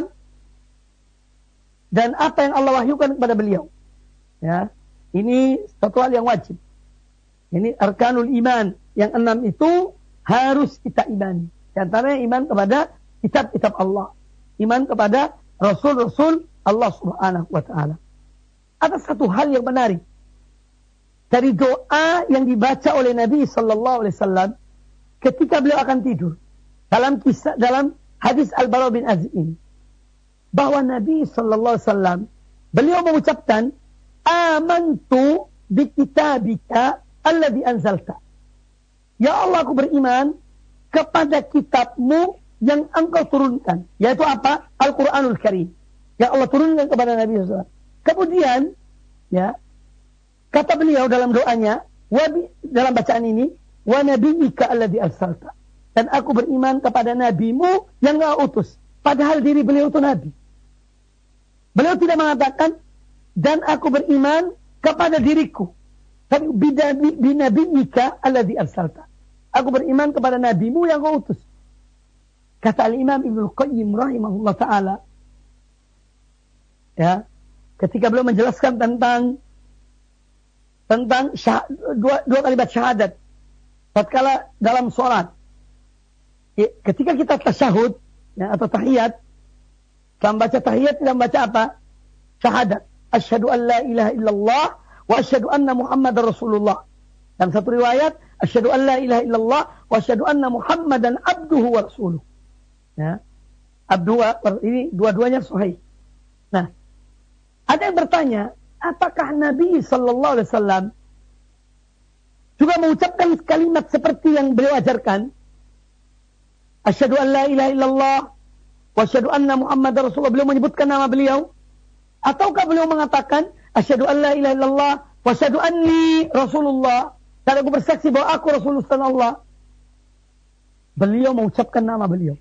dan apa yang Allah wahyukan kepada beliau. Ya, ini satu hal yang wajib. Ini arkanul iman yang 6 itu harus kita imani. Di antaranya iman kepada kitab-kitab Allah, iman kepada Rasul-Rasul Allah Subhanahu wa Ta'ala. Ada satu hal yang menarik dari doa yang dibaca oleh Nabi Sallallahu Alaihi Wasallam ketika beliau akan tidur. Dalam hadis Al-Bara bin Azib ini, bahwa Nabi Sallallahu Alaihi Wasallam beliau mengucapkan, amantu bi kitabika alladhi anzalta. Ya Allah, aku beriman kepada kitabmu yang engkau turunkan. Yaitu apa? Al-Quranul Karim. Yang Allah turunkan kepada Nabi SAW. Kemudian, ya, kata beliau dalam doanya, dalam bacaan ini, wa nabiyyika alladhi arsalta. Dan aku beriman kepada nabimu yang engkau utus. Padahal diri beliau itu nabi. Beliau tidak mengatakan, dan aku beriman kepada diriku. Tapi binabiyyika alladhi arsalta. Aku beriman kepada nabimu yang kau utus. Kata Al-Imam Ibnu Qayyim rahimahullah ta'ala, ya, ketika beliau menjelaskan tentang dua kalimat syahadat tatkala dalam sholat. Ketika kita tasyahud, ya, atau tahiyat, dalam baca tahiyat tidak membaca apa? Syahadat. Asyhadu an la ilaha illallah wa asyhadu anna Muhammadar Rasulullah. Dalam satu riwayat, asyhadu an la ilaha illallah wa asyhadu anna Muhammadan abduhu wa rasuluh. Ya. Ini dua-duanya sahih. Nah, ada yang bertanya, apakah Nabi Sallallahu Alaihi Wasallam juga mengucapkan kalimat seperti yang beliau ajarkan? Asyhadu an la ilaha illallah wa asyhadu anna Muhammadar Rasulullah. Beliau menyebutkan nama beliau? Ataukah beliau mengatakan asyhadu an la ilaha illallah wa asyhadu anni Rasulullah, dan aku bersaksi bahwa aku Rasulullah sallallahu? Beliau mengucapkan nama beliau.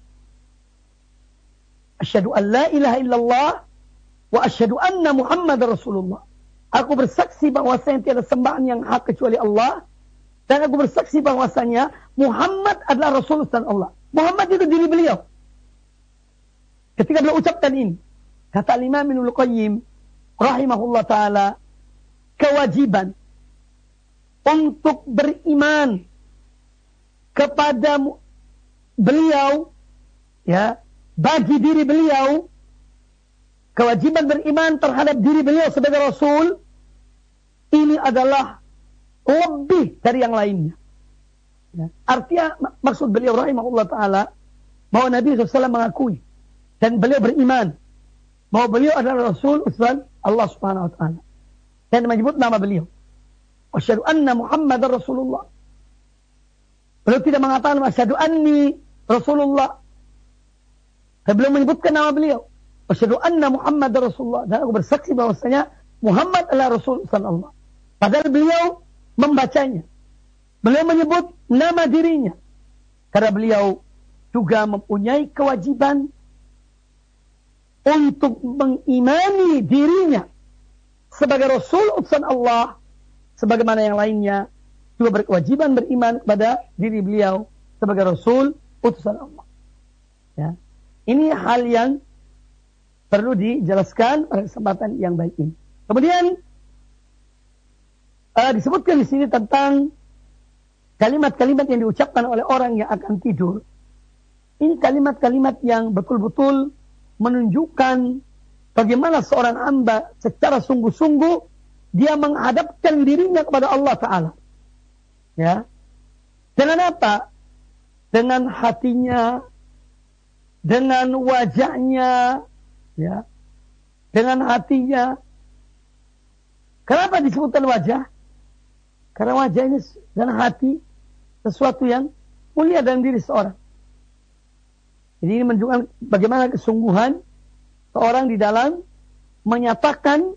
Asyhadu an la ilaha illallah wa asyhadu anna Muhammadar Rasulullah. Aku bersaksi bahwasanya tiada sembahan yang hak kecuali Allah, dan aku bersaksi bahwasanya Muhammad adalah Rasulullah Allah. Muhammad itu diri beliau. Ketika beliau ucapkan ini, kata Imam Ibnu Qayyim rahimahullah ta'ala, kewajiban untuk beriman kepada beliau, ya, bagi diri beliau, kewajiban beriman terhadap diri beliau sebagai Rasul, ini adalah lebih dari yang lainnya. Ya. Artinya, maksud beliau rahimahullah ta'ala, bahwa Nabi SAW mengakui dan beliau beriman bahwa beliau adalah Rasul utusan Allah Subhanahu wa ta'ala, dan menyebut nama beliau, asyhadu anna Muhammadar Rasulullah. Beliau tidak mengatakan asyhadu anni Rasulullah, dan beliau menyebutkan nama beliau, asyhadu anna Muhammadar Rasulullah, dan aku bersaksi bahwasanya Muhammad adalah Rasul utusan Allah. Padahal beliau membacanya, beliau menyebut nama dirinya, karena beliau juga mempunyai kewajiban untuk mengimani dirinya sebagai Rasul utusan Allah, sebagaimana yang lainnya juga berkewajiban beriman kepada diri beliau sebagai Rasul utusan Allah. Ya. Ini hal yang perlu dijelaskan pada kesempatan yang baik ini. Kemudian disebutkan di sini tentang kalimat-kalimat yang diucapkan oleh orang yang akan tidur. Ini kalimat-kalimat yang betul-betul menunjukkan bagaimana seorang hamba secara sungguh-sungguh dia menghadapkan dirinya kepada Allah Ta'ala. Ya. Dengan apa? Dengan hatinya, dengan wajahnya, ya, dengan hatinya. Kenapa disebutkan wajah? Karena wajah ini dan hati sesuatu yang mulia dalam diri seorang. Jadi ini menunjukkan bagaimana kesungguhan seorang di dalam menyatakan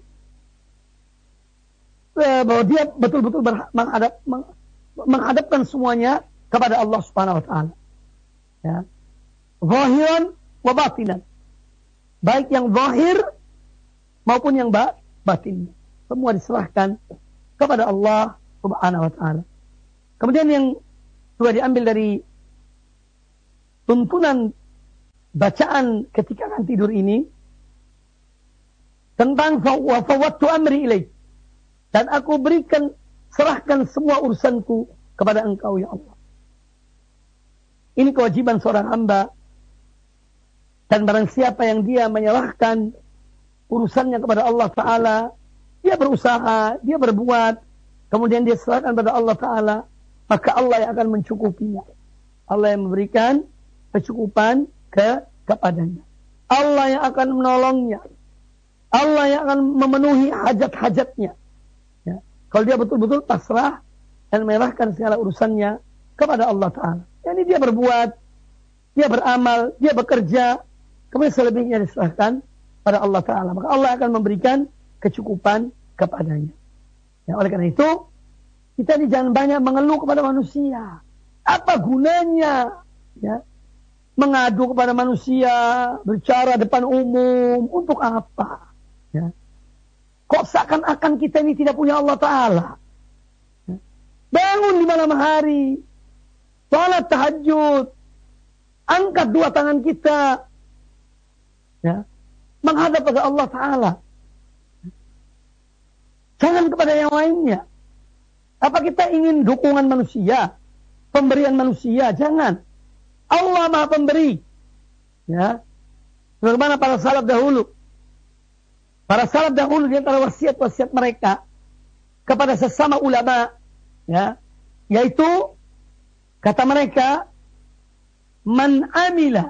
bahwa dia betul-betul menghadapkan semuanya kepada Allah Subhanahu wa taala. Ya. Zahiran wa batinan. Baik yang zahir maupun yang batin. Semua diserahkan kepada Allah Subhanahu wa taala. Kemudian yang juga diambil dari tuntunan bacaan ketika akan tidur ini tentang wa fawwadtu amri ilaik, dan aku serahkan semua urusanku kepada Engkau ya Allah. Ini kewajiban seorang hamba, dan barang siapa yang dia menyerahkan urusannya kepada Allah Ta'ala, dia berusaha, dia berbuat, kemudian dia serahkan kepada Allah Ta'ala, maka Allah yang akan mencukupinya. Allah yang memberikan kecukupan kepadanya. Allah yang akan menolongnya. Allah yang akan memenuhi hajat-hajatnya. Ya. Kalau dia betul-betul pasrah dan menyerahkan segala urusannya kepada Allah Ta'ala. Jadi dia berbuat, dia beramal, dia bekerja, kemudian selebihnya diserahkan pada Allah Ta'ala. Maka Allah akan memberikan kecukupan kepadanya. Ya, oleh karena itu, kita ini jangan banyak mengeluh kepada manusia. Apa gunanya? Ya, mengadu kepada manusia, bicara depan umum, untuk apa? Ya. Kok seakan-akan kita ini tidak punya Allah Ta'ala? Ya. Bangun di malam hari, salat tahajud, angkat dua tangan kita, ya, menghadap pada Allah Ta'ala. Jangan kepada yang lainnya. Apa kita ingin dukungan manusia, pemberian manusia? Jangan. Allah Maha Pemberi. Ya. Bagaimana para salaf dahulu? Para salaf dahulu di antara wasiat-wasiat mereka kepada sesama ulama, ya, yaitu kata mereka, man amila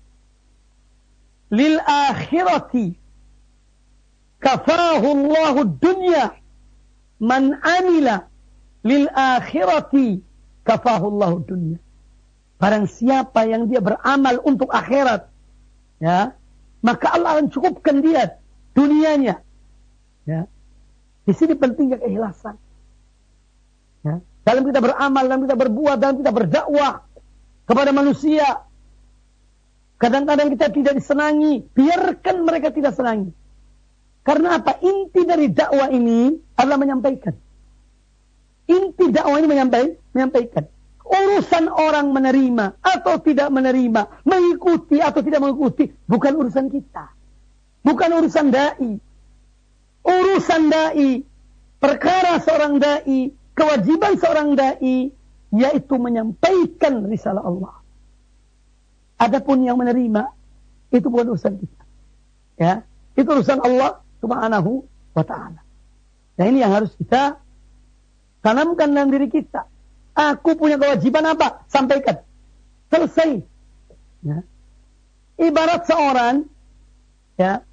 lil akhirati kafahu Allahu dunya, man amila lil akhirati kafahu Allahu dunya. Barang siapa yang dia beramal untuk akhirat, ya, maka Allah akan cukupkan dia dunianya. Ya. Di sini pentingnya keikhlasan. Ya. Dalam kita beramal, dalam kita berbuat, dalam kita berdakwah kepada manusia. Kadang-kadang kita tidak disenangi, biarkan mereka tidak senangi. Karena apa? Inti dari dakwah ini adalah menyampaikan. Inti dakwah ini menyampaikan. Urusan orang menerima atau tidak menerima, mengikuti atau tidak mengikuti, bukan urusan kita. Bukan urusan da'i. Urusan da'i, perkara seorang da'i, kewajiban seorang da'i, yaitu menyampaikan risalah Allah. Adapun yang menerima, itu bukan urusan kita. Ya, itu urusan Allah Subhanahu wa ta'ala. Nah, ini yang harus kita tanamkan dalam diri kita. Aku punya kewajiban apa? Sampaikan. Selesai. Ya. Ibarat seorang, ya,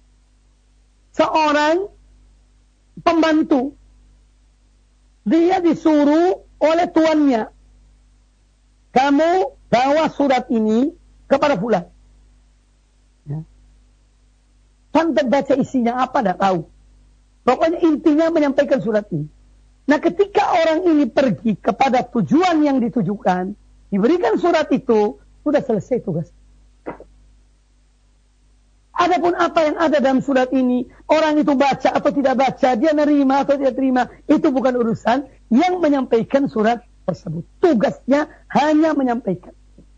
seorang pembantu, dia disuruh oleh tuannya, kamu bawa surat ini kepada fulan. Ya. Sampai baca isinya apa, tidak tahu. Pokoknya intinya menyampaikan surat ini. Nah, ketika orang ini pergi kepada tujuan yang ditujukan, diberikan surat itu, sudah selesai tugas. Adapun apa yang ada dalam surat ini, orang itu baca atau tidak baca, dia nerima atau tidak terima, itu bukan urusan yang menyampaikan surat tersebut. Tugasnya hanya menyampaikan.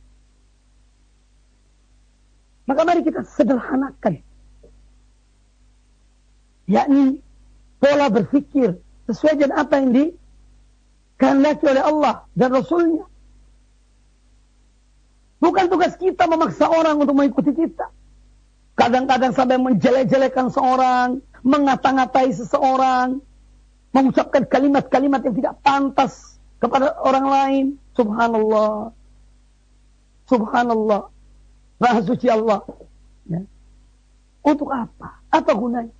Maka mari kita sederhanakan. Yakni pola berpikir sesuai dengan apa yang dikehendaki oleh Allah dan Rasulnya. Bukan tugas kita memaksa orang untuk mengikuti kita. Kadang-kadang sampai menjelek-jelekan seorang, mengata-ngatai seseorang, mengucapkan kalimat-kalimat yang tidak pantas kepada orang lain. Subhanallah. Subhanallah. Maha suci Allah. Ya. Untuk apa? Apa gunanya?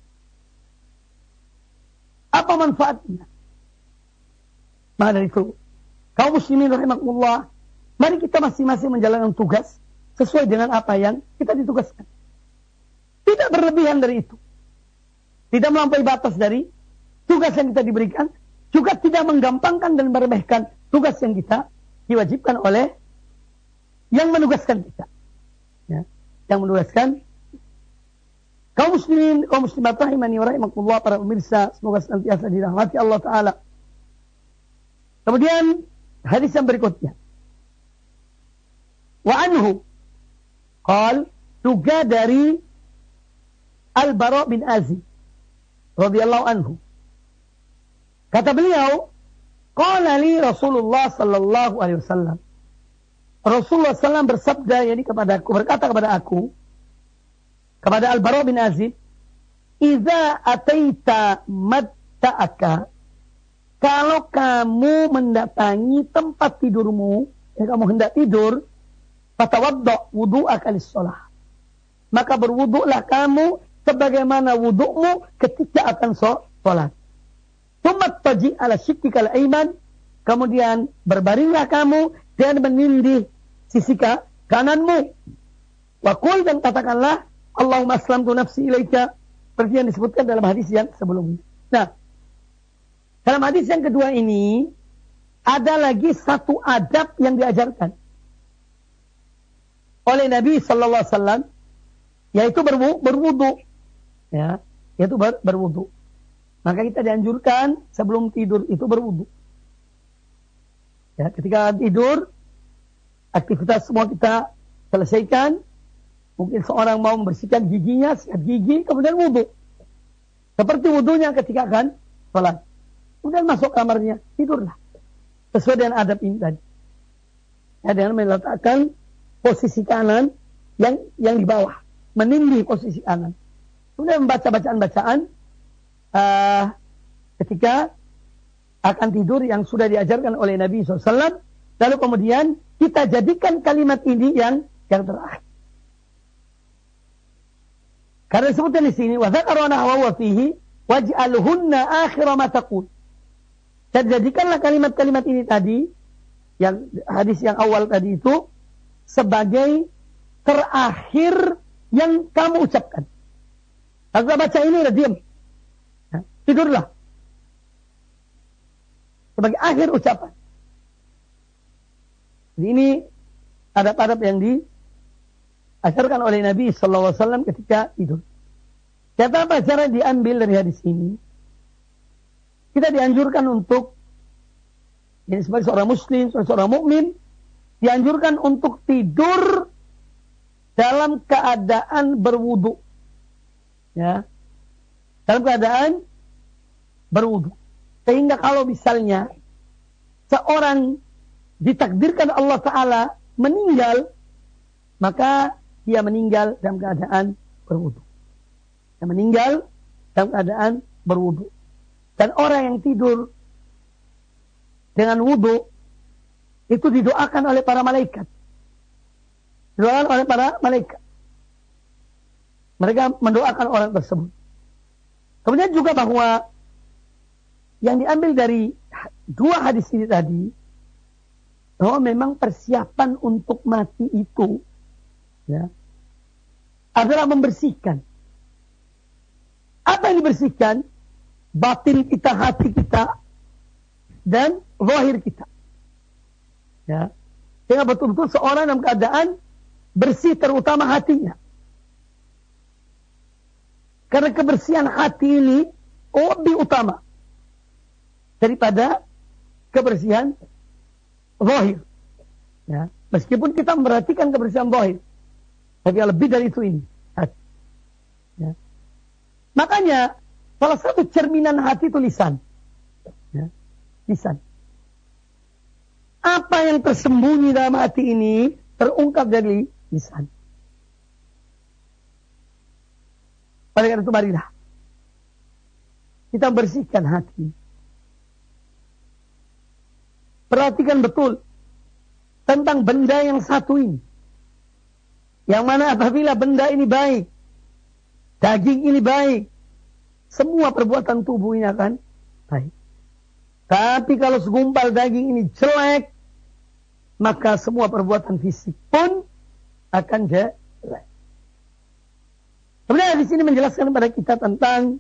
Apa manfaatnya? Maka dari itu, kaum muslimin rahimakumullah, Mari kita masing-masing menjalankan tugas sesuai dengan apa yang kita ditugaskan. Tidak berlebihan dari itu. Tidak melampaui batas dari tugas yang kita diberikan. Juga tidak menggampangkan dan meremehkan tugas yang kita diwajibkan oleh yang menugaskan kita. Ya, yang menugaskan kaum muslimin, kaum muslimat rahimani wa rahimakumullah, para pemirsa, semoga senantiasa dirahmati Allah Ta'ala. Kemudian hadis yang berikutnya. Wa anhu qal, juga dari Al-Bara bin Azib radhiyallahu anhu. Kata beliau, qala li Rasulullah sallallahu alaihi wasallam. Rasulullah SAW bersabda, yani berkata kepada aku, kepada Al-Bara bin Azib, "Idza ataita matta'aka," kalau kamu mendatangi tempat tidurmu, ya kamu hendak tidur, fatawadda wudu'aka lis-shalah. Maka berwuduklah kamu sebagaimana wudukmu ketika akan sholat. Tsumma taji ala shiqqikal aiman, kemudian berbaringlah kamu dan menindih sisi kananmu. Wa qul, dan katakanlah, Allahumma aslamtu nafsi ilaika, seperti yang disebutkan dalam hadis yang sebelumnya. Nah, dalam hadis yang kedua ini ada lagi satu adab yang diajarkan oleh Nabi sallallahu alaihi wasallam, yaitu berwudu. Ya, yaitu berwudu. Maka kita dianjurkan sebelum tidur itu berwudu. Ya, ketika tidur, aktivitas semua kita selesaikan. Mungkin seorang mau membersihkan giginya, sikat gigi, kemudian wudu. Seperti wudunya ketika akan sholat. Kemudian masuk kamarnya, tidurlah. Sesuai dengan adab ini tadi. Ya, dengan meletakkan posisi kanan yang di bawah. Menindih posisi kanan. Kemudian membaca bacaan-bacaan ketika akan tidur yang sudah diajarkan oleh Nabi SAW. Lalu kemudian kita jadikan kalimat ini yang terakhir. Karena disebutkan di sini, wa dzakara nahwa fihi waj'alhunna akhira ma taqul. Dan jadikanlah kalimat-kalimat ini tadi, yang hadis yang awal tadi itu, sebagai terakhir yang kamu ucapkan. Kalau baca ini udah diam. Nah, tidurlah. Sebagai akhir ucapan. Jadi ini adab-adab yang diajarkan oleh Nabi SAW ketika tidur. Kata apa cara diambil dari hadis ini? Kita dianjurkan untuk, jadi sebagai seorang muslim, seorang mukmin, dianjurkan untuk tidur dalam keadaan berwudu. Ya. Dalam keadaan berwudu. Sehingga kalau misalnya seorang ditakdirkan Allah Ta'ala meninggal, maka dia meninggal dalam keadaan berwudu. Dia meninggal dalam keadaan berwudu. Dan orang yang tidur dengan wudu itu didoakan oleh para malaikat. Didoakan oleh para malaikat. Mereka mendoakan orang tersebut. Kemudian juga bahwa yang diambil dari dua hadis ini tadi, bahwa memang persiapan untuk mati itu, ya, adalah membersihkan. Apa yang dibersihkan? Batin kita, hati kita, dan zahir kita. Ya. Sehingga betul-betul seorang dalam keadaan bersih, terutama hatinya. Karena kebersihan hati ini lebih utama daripada kebersihan zahir. Ya. Meskipun kita memperhatikan kebersihan zahir, tapi lebih dari itu ini hati. Ya. Makanya salah satu cerminan hati itu lisan. Ya. Lisan. Apa yang tersembunyi dalam hati ini terungkap dari lisan. Oleh karena itu marilah kita bersihkan hati. Perhatikan betul tentang benda yang satu ini. Yang mana apabila benda ini baik, daging ini baik, semua perbuatan tubuh ini akan baik. Tapi kalau segumpal daging ini jelek, maka semua perbuatan fisik pun akan jelek. Kemudian di sini menjelaskan kepada kita tentang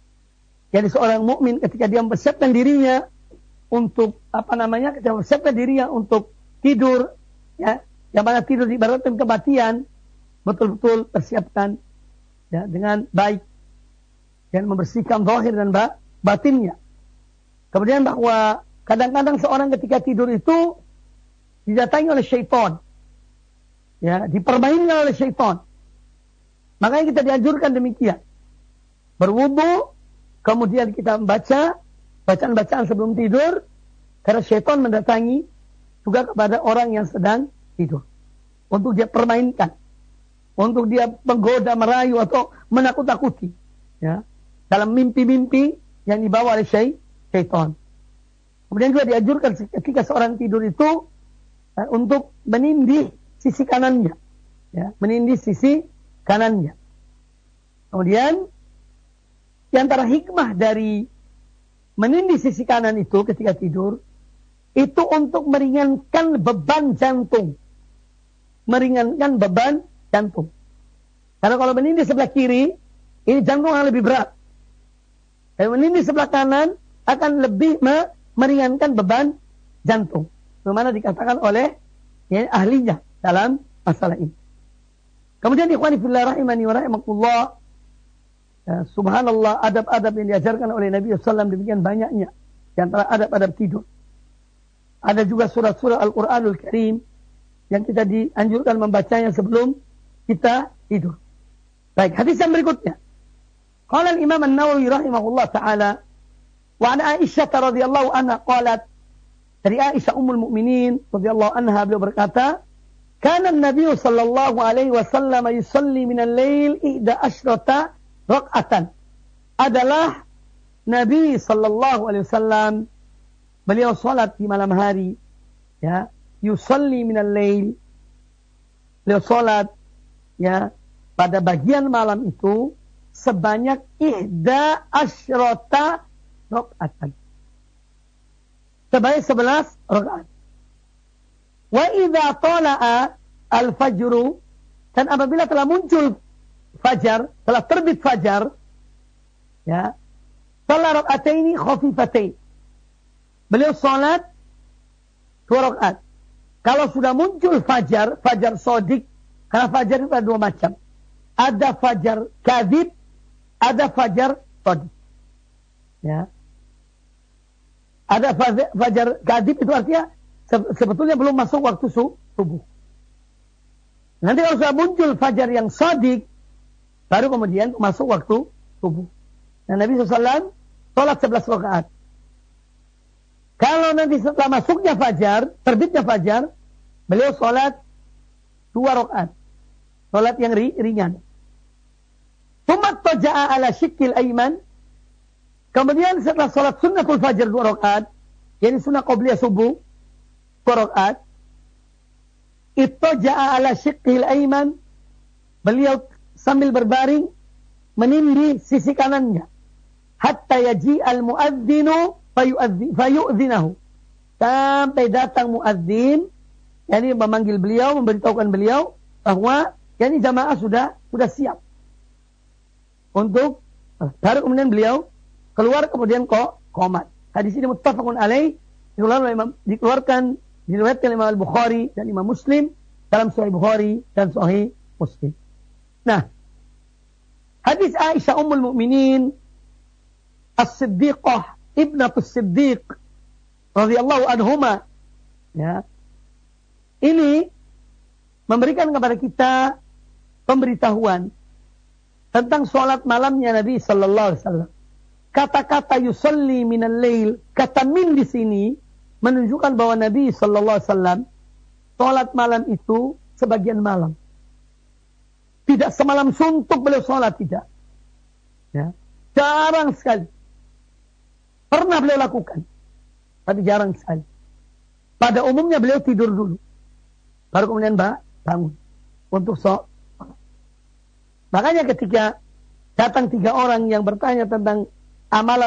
jadi seorang mukmin ketika dia mempersiapkan dirinya untuk ketika mempersiapkan dirinya untuk tidur, ya, yang mana tidur diibaratkan kematian, betul-betul persiapkan ya, dengan baik dan membersihkan zahir dan batinnya. Kemudian bahwa kadang-kadang seorang ketika tidur itu didatangi oleh syaitan, ya, dipermainkan oleh syaitan. Makanya kita dianjurkan demikian. Berwudu, kemudian kita membaca bacaan-bacaan sebelum tidur, karena syaitan mendatangi juga kepada orang yang sedang tidur. Untuk dia permainkan. Untuk dia menggoda, merayu, atau menakut-takuti. Ya, dalam mimpi-mimpi yang dibawa oleh syaitan. Kemudian juga dianjurkan ketika seorang tidur itu untuk menindih sisi kanannya. Ya, menindih sisi kanannya. Kemudian di antara hikmah dari menindih sisi kanan itu ketika tidur, itu untuk meringankan beban jantung. Meringankan beban jantung. Karena kalau menindih sebelah kiri, ini jantung akan lebih berat. Dan menindih sebelah kanan akan lebih meringankan beban jantung. Bagaimana dikatakan oleh ahlinya dalam masalah ini. Kemudian ikhwani fillah rahimani wa rahimakumullah, subhanallah, adab-adab yang diajarkan oleh Nabi SAW demikian banyaknya. Di antara adab-adab tidur. Ada juga surat-surat Al-Quranul Karim yang kita dianjurkan membacanya sebelum kita tidur. Baik, hadis yang berikutnya. Qala al-Imam An-Nawawi rahimahullah ta'ala, wa an Aisyah radhiyallahu anha qalat, dari Aisyah ummul mukminin radhiyallahu anha, beliau berkata, kana an-nabiy sallallahu alaihi wasallam yusalli min al-lail 11 rak'atan. Adalah Nabi sallallahu alaihi wasallam, beliau salat di malam hari, ya, yusalli min al-lail, beliau salat, ya, pada bagian malam itu sebanyak 11 rak'atan. Sebanyak 11 rakaat. Wa idza tala'a al-fajru, dan apabila telah muncul fajar, telah terbit fajar, ya, salat rak'ataini khafifatain. Beliau salat 2 rakaat. Kalau sudah muncul fajar, fajar shadiq, karena fajar itu ada 2 macam. Ada fajar kadzib, ada fajar shadiq. Ya. Ada fajar kadzib itu artinya sebetulnya belum masuk waktu subuh. Nanti kalau sudah muncul fajar yang shadiq, baru kemudian masuk waktu subuh. Nah, Nabi SAW sholat 11 rakaat. Kalau nanti setelah masuknya fajar, terbitnya fajar, beliau sholat 2 rakaat. Sholat yang ringan. Tumat toja'a ala syikil aiman. Kemudian setelah sholat sunnatul fajar 2 rakaat, yakni sunnah qobliyah subuh 2 rakaat, ittaja'a ala syikil aiman, beliau sambil berbaring menindih sisi kanannya, hatta yaji al muadzinu fayu'dzinahu, sampai datang muadzin, yakni memanggil beliau, memberitahukan beliau bahwa yakni jamaah sudah siap untuk, baru kemudian beliau keluar, kemudian qomat. Hadis ini muttafaqun alaih, dikeluarkan, diriwayatkan Imam Al-Bukhari dan Imam Muslim dalam Sahih Bukhari dan Sahih Muslim. Nah, hadis Aisyah ummul mukminin As-Siddiqah ibnatus Siddiq radhiyallahu anhuma, ya, ini memberikan kepada kita pemberitahuan tentang sholat malamnya Nabi sallallahu alaihi wasallam. Kata-kata yusalli minal lail, kata min di sini menunjukkan bahwa Nabi sallallahu alaihi wasallam sholat malam itu sebagian malam. Tidak semalam suntuk beliau sholat, tidak. Ya. Jarang sekali. Pernah beliau lakukan, tapi jarang sekali. Pada umumnya beliau tidur dulu, baru kemudian bangun untuk sholat. Makanya ketika datang 3 orang yang bertanya tentang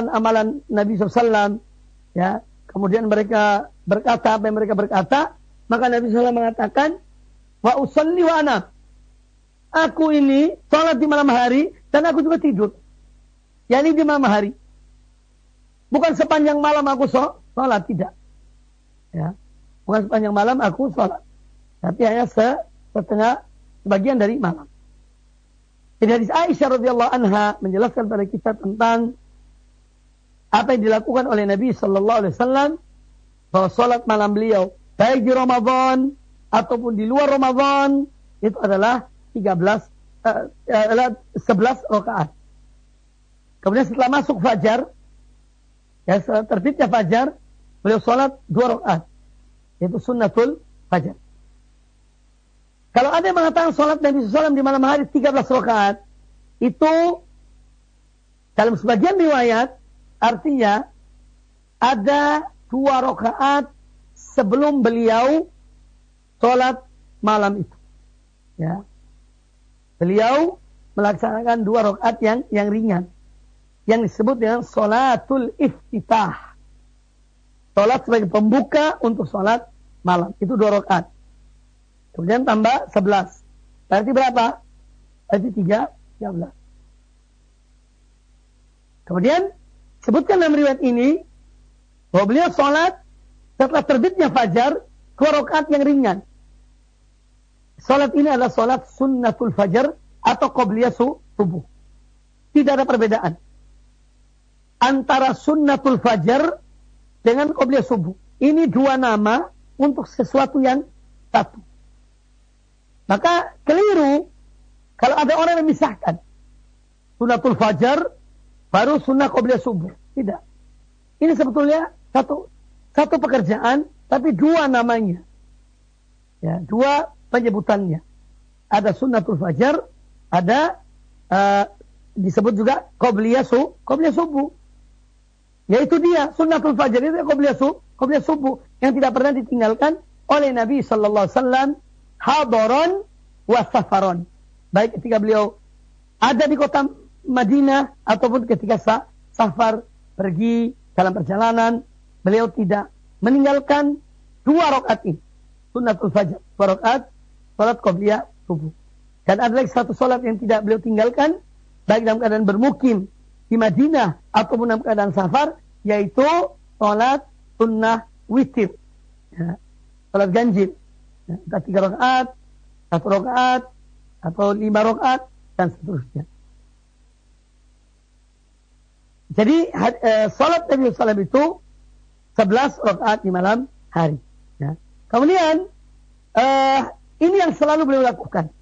amalan-amalan Nabi SAW, ya, kemudian mereka berkata apa yang mereka berkata, Maka Nabi SAW mengatakan, wa usalli wa anam. Aku ini sholat di malam hari dan aku juga tidur. Yani di malam hari. Bukan sepanjang malam aku sholat, tidak. Ya. Bukan sepanjang malam aku sholat. Tapi hanya setengah, sebagian dari malam. Jadi hadis Aisyah radhiyallahu anha menjelaskan pada kita tentang apa yang dilakukan oleh Nabi sallallahu alaihi wasallam, bahwa sholat malam beliau baik di Ramadan ataupun di luar Ramadan itu adalah 11 rakaat. Kemudian setelah masuk fajar, ya setelah terbitnya fajar, beliau sholat 2 rakaat, yaitu sunnatul fajar. Kalau ada yang mengatakan sholat Nabi SAW di malam hari 13 rakaat, itu dalam sebagian riwayat artinya ada 2 rakaat sebelum beliau sholat malam itu. Ya. Beliau melaksanakan 2 rakaat yang ringan, yang disebut dengan sholatul iftitah. Sholat sebagai pembuka untuk sholat malam. Itu 2 rakaat. Kemudian tambah 11. Berarti berapa? Berarti 13. Kemudian sebutkan dalam riwayat ini bahwa beliau sholat setelah terbitnya fajar 2 rakaat yang ringan. Sholat ini adalah sholat sunnatul fajar atau qobliyah subuh. Tidak ada perbedaan antara sunnatul fajar dengan qobliyah subuh. Ini 2 nama untuk sesuatu yang satu. Maka keliru kalau ada orang yang memisahkan sunnatul fajar baru sunnah qobliyah subuh. Tidak. Ini sebetulnya satu pekerjaan tapi 2 namanya. Ya, 2 penyebutannya. Ada sunnatul fajar, ada disebut juga qobliyah subuh. Yaitu dia sunnatul fajar itu qobliyah subuh yang tidak pernah ditinggalkan oleh Nabi sallallahu alaihi wasallam hadaron wa safaron. Baik ketika beliau ada di kota Madinah ataupun ketika safar pergi dalam perjalanan, beliau tidak meninggalkan 2 rakaat ini. Sunnatul fajar, 2 rakaat salat qobliyah subuh. Dan ada lagi satu salat yang tidak beliau tinggalkan baik dalam keadaan bermukim di Madinah ataupun dalam keadaan safar, yaitu salat sunnah witir. Ya, salat ganjil. Entah 3 rakaat, 1 rakaat, atau 5 rakaat, dan seterusnya. Jadi salat Nabi SAW itu 11 rakaat di malam hari. Ya. Kemudian ini yang selalu beliau lakukan,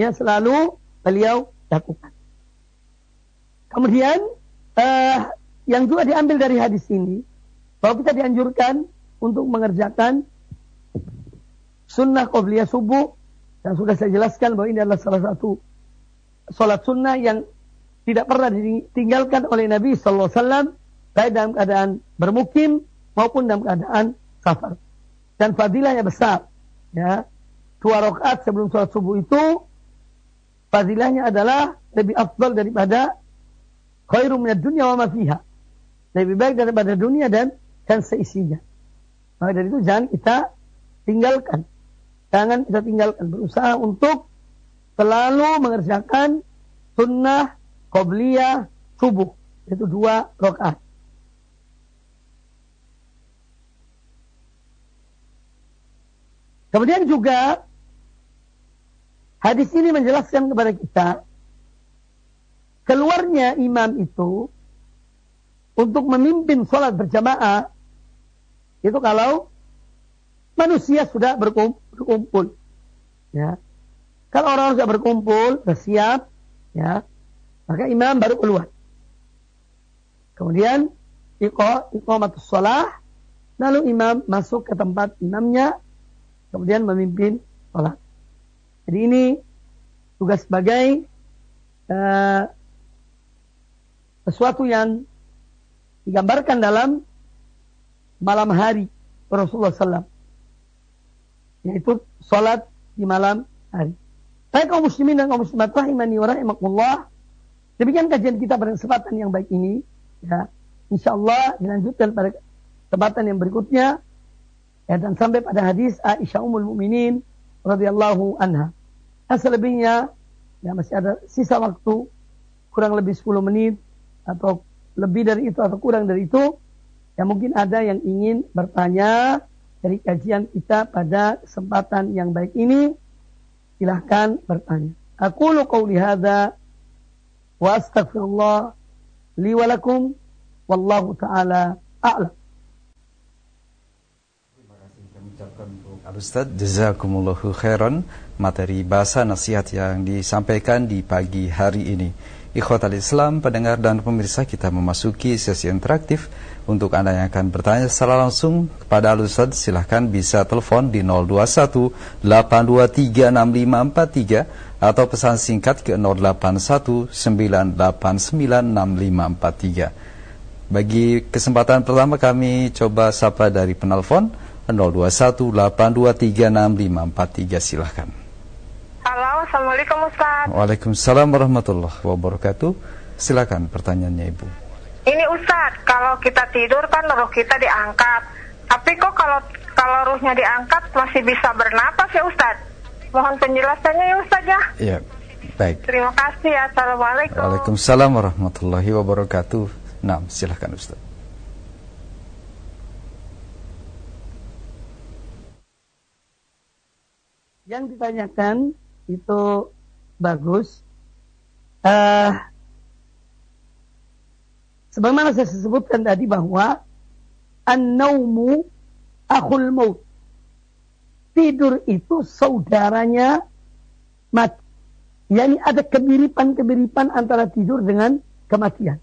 Kemudian yang juga diambil dari hadis ini bahwa kita dianjurkan untuk mengerjakan sunnah qobliyah subuh, dan sudah saya jelaskan bahwa ini adalah salah satu salat sunnah yang tidak pernah ditinggalkan oleh Nabi sallallahu alaihi wasallam baik dalam keadaan bermukim maupun dalam keadaan safar. Dan fadilahnya besar. Ya. 2 rakaat sebelum salat subuh itu fadilahnya adalah lebih afdal daripada khairum minad dunya wa ma fiha. Lebih baik daripada dunia dan seisinya. Maka dari itu jangan kita tinggalkan. Jangan kita tinggalkan, berusaha untuk selalu mengerjakan sunnah qobliyah subuh, yaitu 2 rakaat. Kemudian juga hadis ini menjelaskan kepada kita keluarnya imam itu untuk memimpin sholat berjamaah itu kalau manusia sudah berkumpul. Ya. Kalau orang sudah berkumpul, bersiap, ya, maka imam baru keluar. Kemudian iqamatus shalah, lalu imam masuk ke tempat imamnya, kemudian memimpin sholat. Jadi ini tugas sebagai sesuatu yang digambarkan dalam malam hari Rasulullah SAW, yaitu sholat di malam hari. Baik kaum muslimin dan kaum muslimat rahimani wa rahimakumullah, demikian kajian kita pada kesempatan yang baik ini. Ya, insyaallah dilanjutkan pada kesempatan yang berikutnya Ya, dan sampai pada hadis Aisyah Ummul Mukminin radhiyallahu anha. Nah, selebihnya ya masih ada sisa waktu kurang lebih 10 menit atau lebih dari itu atau kurang dari itu. Ya mungkin ada yang ingin bertanya dari kajian kita pada kesempatan yang baik ini. Silahkan bertanya. Aqulu qawli hadza wa astaghfirullah li wa lakum wallahu ta'ala a'lam. Al-Ustaz, jazakumullahu khairan materi bahasa nasihat yang disampaikan di pagi hari ini. Ikhwatal Islam, pendengar dan pemirsa, kita memasuki sesi interaktif. Untuk Anda yang akan bertanya secara langsung kepada Al-Ustaz, silahkan bisa telepon di 021-823-6543 atau pesan singkat ke 0819896543. Bagi kesempatan pertama kami coba sapa dari penelpon 021-823-6543. Silahkan. Halo, Assalamualaikum Ustaz. Waalaikumsalam warahmatullahi wabarakatuh. Silakan pertanyaannya Ibu. Ini Ustaz, kalau kita tidur kan ruh kita diangkat. Tapi kok kalau ruhnya diangkat masih bisa bernapas ya Ustaz? Mohon penjelasannya ya Ustaz ya. Iya, baik. Terima kasih ya. Assalamualaikum. Waalaikumsalam warahmatullahi wabarakatuh. Nah, silakan Ustaz. Yang ditanyakan itu bagus. Sebagaimana saya sebutkan tadi bahwa an-naumu akhul maut. Tidur itu saudaranya mati. Yani ada kemiripan-kemiripan antara tidur dengan kematian.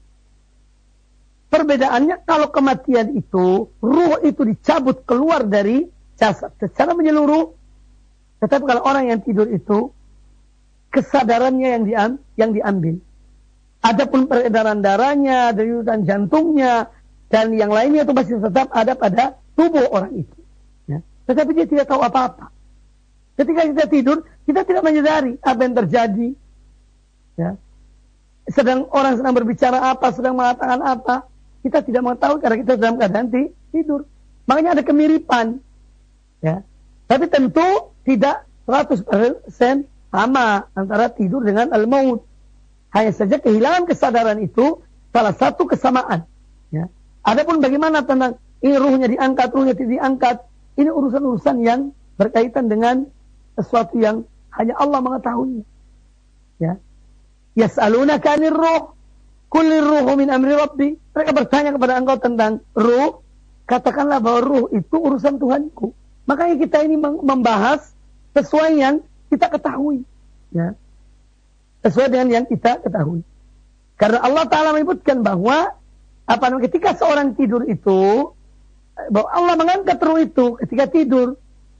Perbedaannya kalau kematian itu, ruh itu dicabut keluar dari jasad secara menyeluruh. Tetapi kalau orang yang tidur itu, kesadarannya yang diambil. Adapun peredaran darahnya, denyutan jantungnya, dan yang lainnya itu masih tetap ada pada tubuh orang itu. Ya. Tetapi dia tidak tahu apa-apa. Ketika kita tidur, kita tidak menyadari apa yang terjadi. Ya. Orang sedang berbicara apa, sedang mengatakan apa, kita tidak mengetahui karena kita dalam keadaan tidur. Makanya ada kemiripan. Ya. Tapi tentu tidak 100% sama antara tidur dengan al-maut. Hanya saja kehilangan kesadaran itu salah satu kesamaan. Ya. Adapun bagaimana tentang ini ruhnya diangkat, ruhnya tidak diangkat, ini urusan-urusan yang berkaitan dengan sesuatu yang hanya Allah mengetahui. Ya. Yas'alunaka 'anir ruh, qul ruhu min amri rabbi. Mereka bertanya kepada engkau tentang ruh, katakanlah bahwa ruh itu urusan Tuhanku. Makanya kita ini membahas sesuai yang kita ketahui. Ya. Sesuai dengan yang kita ketahui. Karena Allah Ta'ala menyebutkan bahwa ketika seorang tidur itu, bahwa Allah mengangkat ruh itu ketika tidur.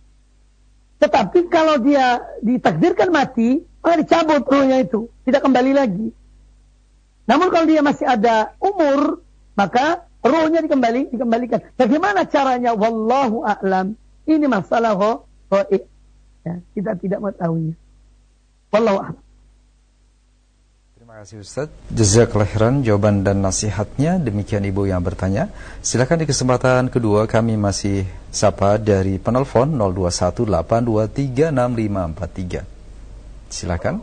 Tetapi kalau dia ditakdirkan mati, maka dicabut ruhnya itu. Tidak kembali lagi. Namun kalau dia masih ada umur, maka ruhnya dikembalikan. Bagaimana caranya? Wallahu a'lam. Ini masalah ghaib. Ya, kita tidak mengetahuinya. Wallahu a'lam. Terima kasih Ustaz. Jazakallahu khairan jawaban dan nasihatnya. Demikian Ibu yang bertanya. Silakan di kesempatan kedua kami masih sapa dari penelpon 0218236543. Silakan.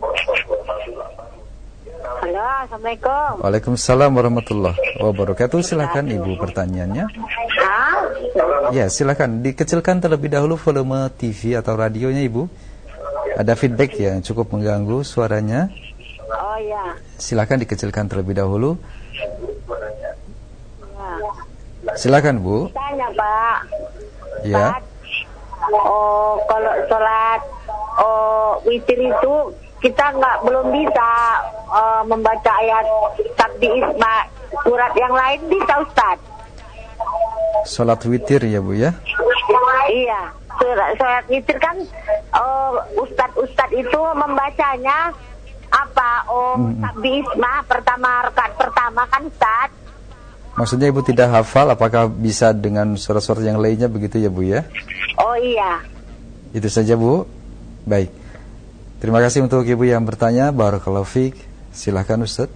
Halo, Assalamualaikum. Waalaikumsalam warahmatullahi wabarakatuh. Silakan Ibu pertanyaannya. Ya, silakan dikecilkan terlebih dahulu volume TV atau radionya Ibu. Ada feedback yang cukup mengganggu suaranya. Oh ya. Silakan dikecilkan terlebih dahulu. Ya. Silakan Bu. Tanya Pak. Ya. Kalau sholat witir itu kita belum bisa membaca ayat Sabbi Isma, surat yang lain bisa Ustaz. Sholat witir ya Bu ya. Iya, sholat witir kan Ustadz itu membacanya apa? Sabbi Isma rakaat pertama kan Ustaz. Maksudnya Ibu tidak hafal, apakah bisa dengan surat-surat yang lainnya begitu ya Bu ya? Oh iya. Itu saja Bu. Baik. Terima kasih untuk Ibu yang bertanya. Barakallahu fiik. Silahkan Ustaz.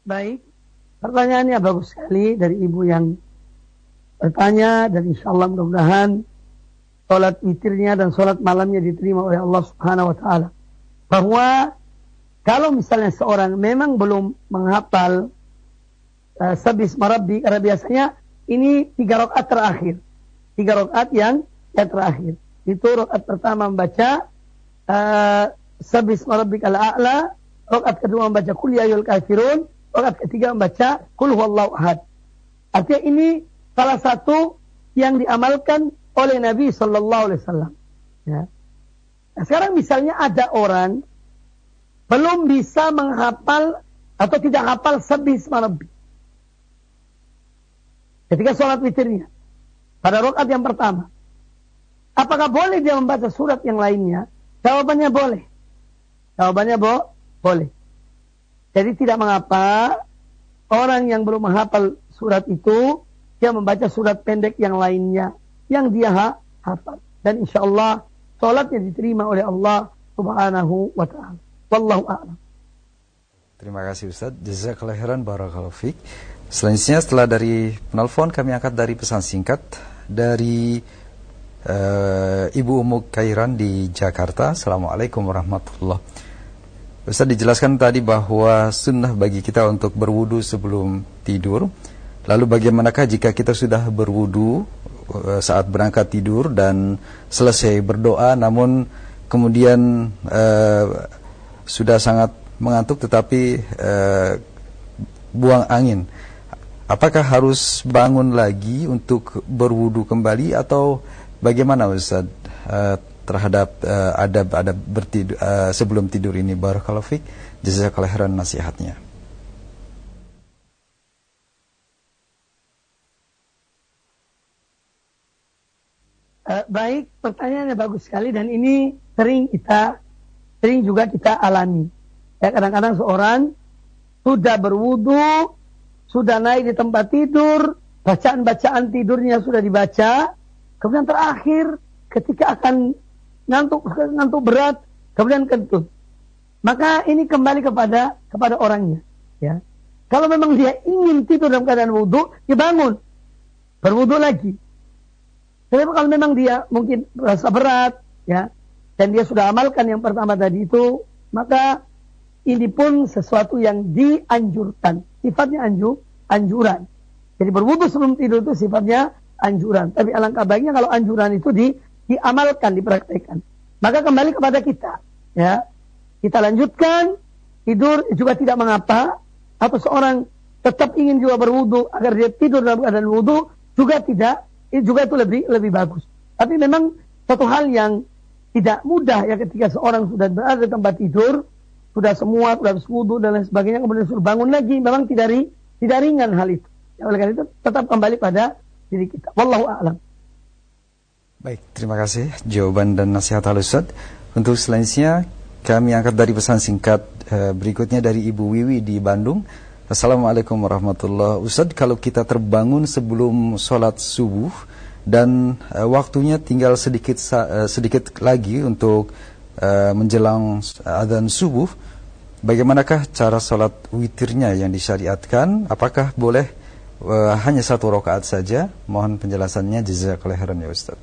Baik, pertanyaannya bagus sekali dari ibu yang bertanya, dan insya Allah mudah-mudahan sholat witirnya dan sholat malamnya diterima oleh Allah Subhanahu wa Ta'ala. Bahwa kalau misalnya seorang memang belum menghafal Sabbihisma Rabbik, karena biasanya ini 3 rakaat terakhir, 3 rakaat yang terakhir. Itu rakaat pertama membaca Sabbihisma Rabbikal A'la, rakaat kedua membaca Qul ya ayyuhal kafirun, rakaat ketiga membaca Qul huwallahu ahad. Artinya ini salah satu yang diamalkan oleh Nabi Sallallahu Alaihi Wasallam. Ya. Nah, sekarang misalnya ada orang belum bisa menghafal atau tidak hafal Sabbihisma Rabbik ketika sholat witirnya pada rakaat yang pertama, apakah boleh dia membaca surat yang lainnya? Jawabannya boleh. Jawabannya boleh. Jadi tidak mengapa orang yang belum menghafal surat itu dia membaca surat pendek yang lainnya yang dia hafal, dan insya Allah sholatnya diterima oleh Allah Subhanahu wa Ta'ala. Wallahu a'lam. Terima kasih Ustaz. Jazakallahu khairan, barakallahu fiik. Selanjutnya setelah dari penelpon kami angkat dari pesan singkat dari Ibu Umu Kairan di Jakarta. Assalamualaikum warahmatullahi wabarakatuh. Ustaz, dijelaskan tadi bahwa sunnah bagi kita untuk berwudu sebelum tidur. Lalu bagaimanakah jika kita sudah berwudu saat berangkat tidur dan selesai berdoa, namun kemudian sudah sangat mengantuk tetapi buang angin? Apakah harus bangun lagi untuk berwudu kembali atau bagaimana Ustaz terhadap adab-adab bertidur sebelum tidur ini? Barakallahu fiik. Jazakallahu khairan nasihatnya. Baik, pertanyaannya bagus sekali, dan ini sering juga kita alami. Ya, kadang-kadang seorang sudah berwudu, sudah naik di tempat tidur, bacaan-bacaan tidurnya sudah dibaca, kemudian terakhir ketika akan ngantuk berat, kemudian kentut. Maka ini kembali kepada orangnya. Ya, kalau memang dia ingin tidur dalam keadaan wudu, dia bangun, berwudu lagi. Tapi kalau memang dia mungkin merasa berat, ya, dan dia sudah amalkan yang pertama tadi itu, maka ini pun sesuatu yang dianjurkan. Sifatnya anjuran. Jadi berwudu sebelum tidur itu sifatnya anjuran. Tapi alangkah baiknya kalau anjuran itu diamalkan, dipraktekkan. Maka kembali kepada kita, ya, kita lanjutkan tidur juga tidak mengapa, atau seorang tetap ingin juga berwudu agar dia tidur dalam keadaan wudu juga tidak. Itu juga itu lebih bagus. Tapi memang satu hal yang tidak mudah ya ketika seorang sudah berada di tempat tidur, sudah habis wudu dan lain sebagainya, kemudian suruh bangun lagi, memang tidak ringan hal itu. Ya, oleh karena itu tetap kembali pada diri kita. Wallahu a'lam. Baik, terima kasih jawaban dan nasihat Al-Ustaz. Untuk selanjutnya kami angkat dari pesan singkat berikutnya dari Ibu Wiwi di Bandung. Assalamualaikum warahmatullahi wabarakatuh. Ustaz, kalau kita terbangun sebelum sholat subuh dan waktunya tinggal sedikit lagi untuk menjelang adzan subuh, bagaimanakah cara sholat witirnya yang disyariatkan? Apakah boleh hanya 1 rakaat saja? Mohon penjelasannya, jazakallahu khairan ya Ustaz.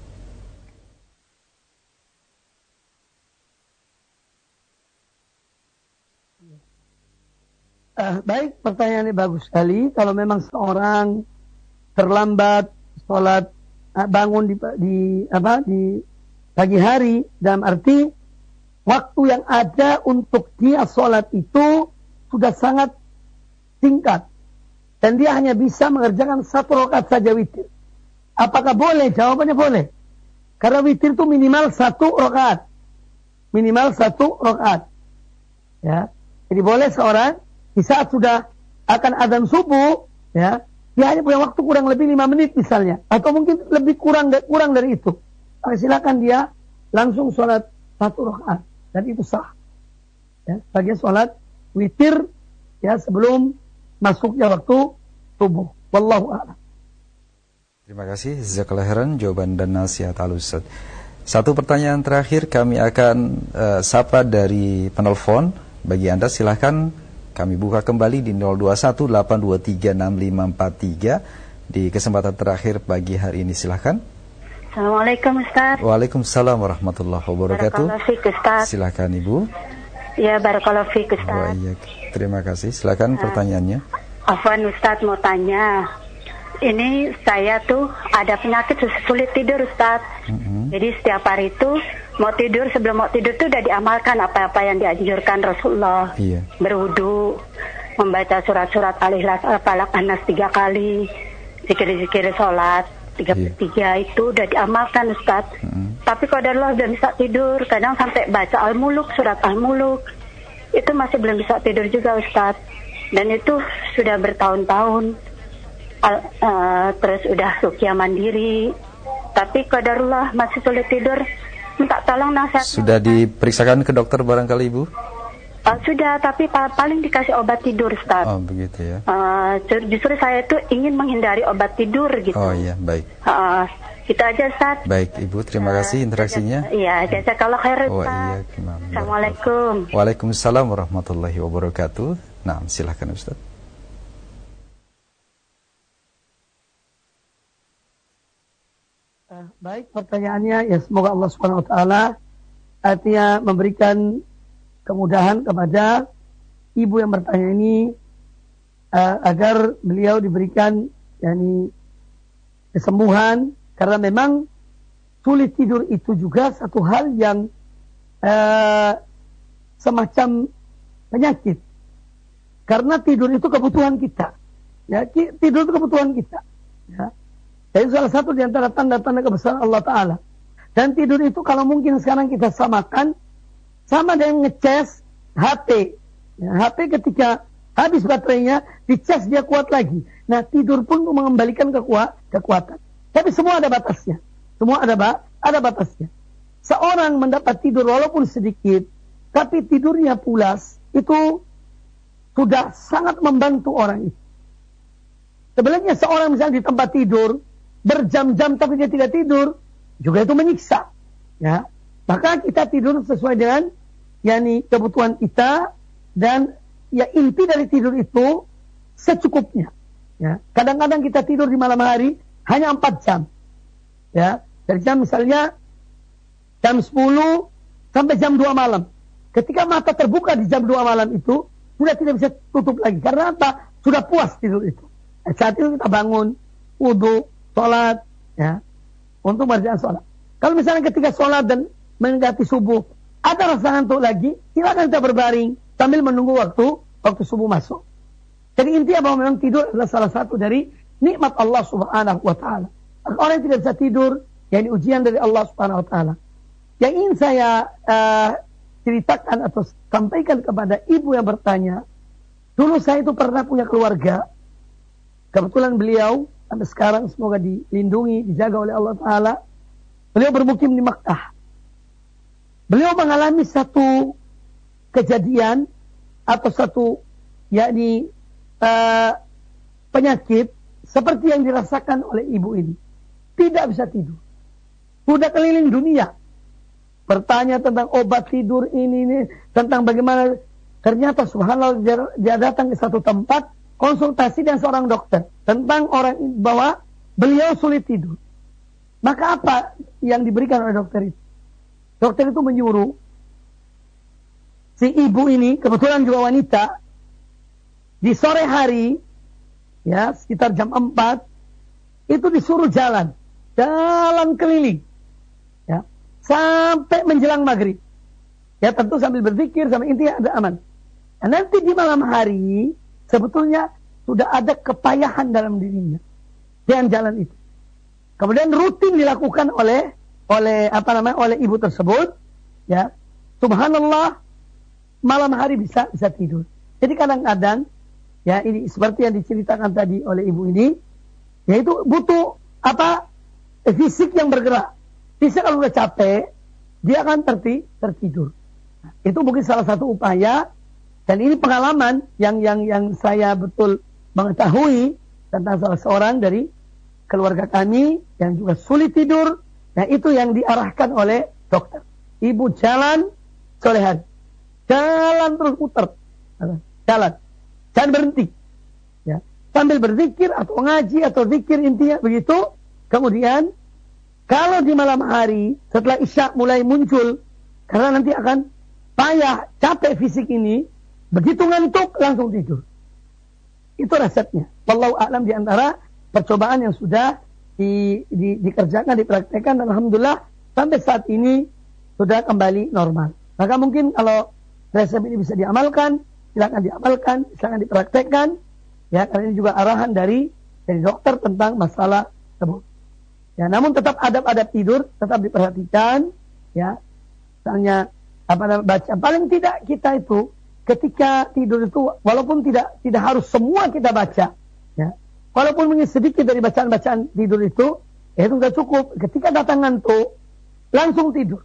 Baik, pertanyaannya bagus sekali. Kalau memang seorang terlambat sholat, bangun di pagi hari, dalam arti waktu yang ada untuk dia sholat itu sudah sangat singkat, dan dia hanya bisa mengerjakan 1 rakaat saja witir. Apakah boleh? Jawabannya boleh. Karena witir itu minimal 1 rakaat. Minimal 1 rakaat. Ya. Jadi boleh seorang di saat sudah akan adzan subuh, ya, dia hanya punya waktu kurang lebih 5 menit misalnya, atau mungkin lebih kurang dari itu. Maka silakan dia langsung sholat 1 rakaat, dan itu sah. Ya, sebagai sholat witir, ya, sebelum masuknya waktu subuh. Wallahu a'lam. Terima kasih, jazakallahu khairan jawaban dan nasihat Al-Ustaz. Satu pertanyaan terakhir kami akan sapa dari penelpon. Bagi Anda silahkan Kami buka kembali di 0218236543 di kesempatan terakhir pagi hari ini. Silahkan. Assalamualaikum Ustaz. Waalaikumsalam warahmatullahi wabarakatuh. Barakallahu fiik Ustaz. Silahkan Ibu. Ya, barakallahu fiik Ustaz. Oh, iya. Terima kasih. Silahkan pertanyaannya. Afwan Ustaz, mau tanya. Ini saya tuh ada penyakit sulit tidur Ustaz. Jadi setiap hari itu mau tidur, sebelum mau tidur tuh udah diamalkan apa-apa yang dianjurkan Rasulullah. Iya. Berwudu, membaca surat-surat Al-Ikhlas, Al-Falaq, An-Nas 3 kali, zikir-zikir sholat 33 itu udah diamalkan Ustaz. Tapi qadarullah belum bisa tidur. Kadang sampai baca Al-Muluk, surat Al-Muluk, itu masih belum bisa tidur juga Ustaz. Dan itu sudah bertahun-tahun. Terus udah ruqyah mandiri, tapi qadarullah masih sulit tidur. Minta tolong nasihat. Sudah diperiksakan ke dokter barangkali Ibu? Sudah, tapi paling dikasih obat tidur Ustaz. Oh begitu ya. Justru saya tuh ingin menghindari obat tidur gitu. Oh iya, baik. Itu aja Ustaz. Baik Ibu, terima kasih interaksinya. Iya, jazakallah khair Ustaz. Oh iya, Assalamualaikum. Waalaikumsalam warahmatullahi wabarakatuh. Nah, silahkan Ustaz. Baik, pertanyaannya ya, semoga Allah Subhanahu wa taala artinya memberikan kemudahan kepada ibu yang bertanya ini agar beliau diberikan kesembuhan, karena memang sulit tidur itu juga satu hal yang semacam penyakit. Karena tidur itu kebutuhan kita. Ya, tidur itu kebutuhan kita. Ya. Itu salah satu di antara tanda-tanda kebesaran Allah Ta'ala. Dan tidur itu kalau mungkin sekarang kita samakan sama dengan ngecas HP. Ya, HP ketika habis baterainya, dicas dia kuat lagi. Nah, tidur pun mengembalikan kekuatan. Tapi semua ada batasnya. Semua ada batasnya. Seorang mendapat tidur walaupun sedikit, tapi tidurnya pulas, itu sudah sangat membantu orang itu. Sebenarnya seorang misalnya di tempat tidur berjam-jam tapi dia tidak tidur, juga itu menyiksa. Ya, maka kita tidur sesuai dengan kebutuhan kita, dan ya inti dari tidur itu secukupnya. Ya, kadang-kadang kita tidur di malam hari hanya 4 jam. Ya, dari jam misalnya jam 10 sampai jam 2 malam. Ketika mata terbuka di jam 2 malam itu sudah tidak bisa tutup lagi. Karena apa? Sudah puas tidur itu. Saat itu kita bangun, wudu, sholat, ya, untuk mengerjakan sholat. Kalau misalnya ketika sholat dan mendekati subuh ada rasa ngantuk lagi, silakan kita berbaring sambil menunggu waktu subuh masuk. Jadi intinya bahwa memang tidur adalah salah satu dari nikmat Allah Subhanahu wa taala. Orang yang tidak bisa tidur, ini ujian dari Allah Subhanahu wa taala. Yang ingin saya ceritakan atau sampaikan kepada ibu yang bertanya, dulu saya itu pernah punya keluarga. Kebetulan beliau sampai sekarang semoga dilindungi, dijaga oleh Allah Ta'ala. Beliau bermukim di Makkah. Beliau mengalami satu kejadian atau satu penyakit seperti yang dirasakan oleh ibu ini. Tidak bisa tidur. Sudah keliling dunia. Bertanya tentang obat tidur ini, tentang bagaimana. Ternyata subhanallah dia datang ke satu tempat konsultasi dengan seorang dokter tentang orang bahwa beliau sulit tidur. Maka apa yang diberikan oleh dokter itu? Dokter itu menyuruh si ibu ini, kebetulan juga wanita, di sore hari, ya sekitar jam 4, itu disuruh jalan keliling, ya sampai menjelang maghrib. Ya tentu sambil berzikir, sampai intinya ada aman. Dan nanti di malam hari sebetulnya sudah ada kepayahan dalam dirinya dengan jalan itu. Kemudian rutin dilakukan oleh ibu tersebut, ya. Subhanallah, malam hari bisa tidur. Jadi kadang-kadang, ya ini seperti yang diceritakan tadi oleh ibu ini, yaitu butuh fisik yang bergerak. Fisik kalau udah capek, dia akan tertidur. Nah, itu mungkin salah satu upaya. Dan ini pengalaman yang saya betul mengetahui tentang salah seorang dari keluarga kami yang juga sulit tidur. Nah, itu yang diarahkan oleh dokter. Ibu jalan sore hari. Jalan terus putar. Jalan. Jangan berhenti. Ya. Sambil berzikir atau ngaji atau zikir intinya begitu. Kemudian kalau di malam hari setelah isya mulai muncul, karena nanti akan payah, capek fisik ini, begitu ngantuk langsung tidur. Itu resepnya. Wallahu a'lam, di antara percobaan yang sudah dikerjakan, dipraktekkan, dan alhamdulillah sampai saat ini sudah kembali normal. Maka mungkin kalau resep ini bisa diamalkan, silakan diamalkan, silakan dipraktekkan, ya, karena ini juga arahan dari dokter tentang masalah tersebut. Ya, namun tetap adab-adab tidur tetap diperhatikan, ya. Misalnya baca, paling tidak kita itu ketika tidur itu walaupun tidak harus semua kita baca, ya. Walaupun mungkin sedikit dari bacaan-bacaan tidur itu sudah cukup. Ketika datang ngantuk, langsung tidur.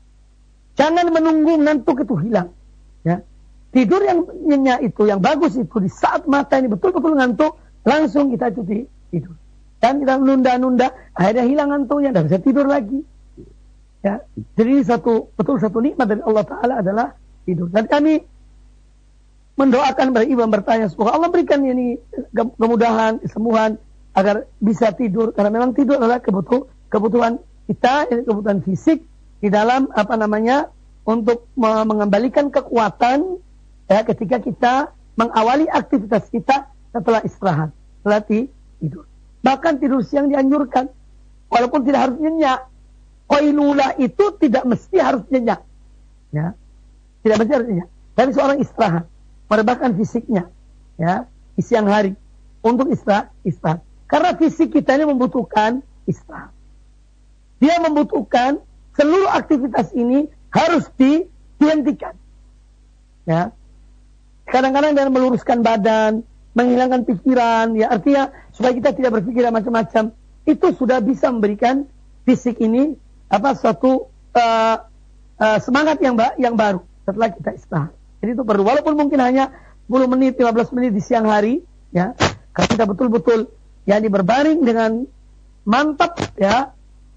Jangan menunggu ngantuk itu hilang, ya. Tidur yang nyenyak itu, yang bagus itu, di saat mata ini betul-betul ngantuk, langsung kita itu tidur. Dan kita nunda-nunda, akhirnya hilang ngantuknya, dan bisa tidur lagi. Ya, jadi ini satu nikmat dari Allah Ta'ala adalah tidur. Dan kami mendoakan kepada ibu yang bertanya, semoga Allah berikan ini kemudahan, kesembuhan, agar bisa tidur. Karena memang tidur adalah kebutuhan kita, kebutuhan fisik, di dalam untuk mengembalikan kekuatan, ya, ketika kita mengawali aktivitas kita setelah istirahat, setelah tidur. Bahkan tidur siang dianjurkan, walaupun tidak harus nyenyak. Qailulah itu tidak mesti harus nyenyak, ya, tidak mesti harus nyenyak. Tapi seorang istirahat, merebahkan fisiknya, ya, di siang hari untuk istirahat. Karena fisik kita ini membutuhkan istirahat. Dia membutuhkan seluruh aktivitas ini harus dihentikan. Ya. Kadang-kadang dengan meluruskan badan, menghilangkan pikiran, ya, artinya supaya kita tidak berpikir macam-macam, itu sudah bisa memberikan fisik ini suatu semangat yang baru setelah kita istirahat. Jadi itu perlu, walaupun mungkin hanya 10 menit, 15 menit di siang hari, ya, kalau kita betul-betul berbaring dengan mantap, ya,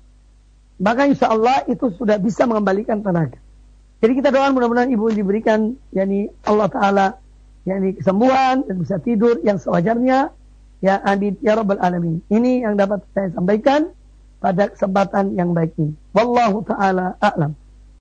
maka insya Allah itu sudah bisa mengembalikan tenaga. Jadi kita doakan mudah-mudahan ibu diberikan Allah Ta'ala kesembuhan dan bisa tidur yang sewajarnya, ya, amin ya rabbal alamin. Ini yang dapat saya sampaikan pada kesempatan yang baik ini. Wallahu ta'ala a'lam.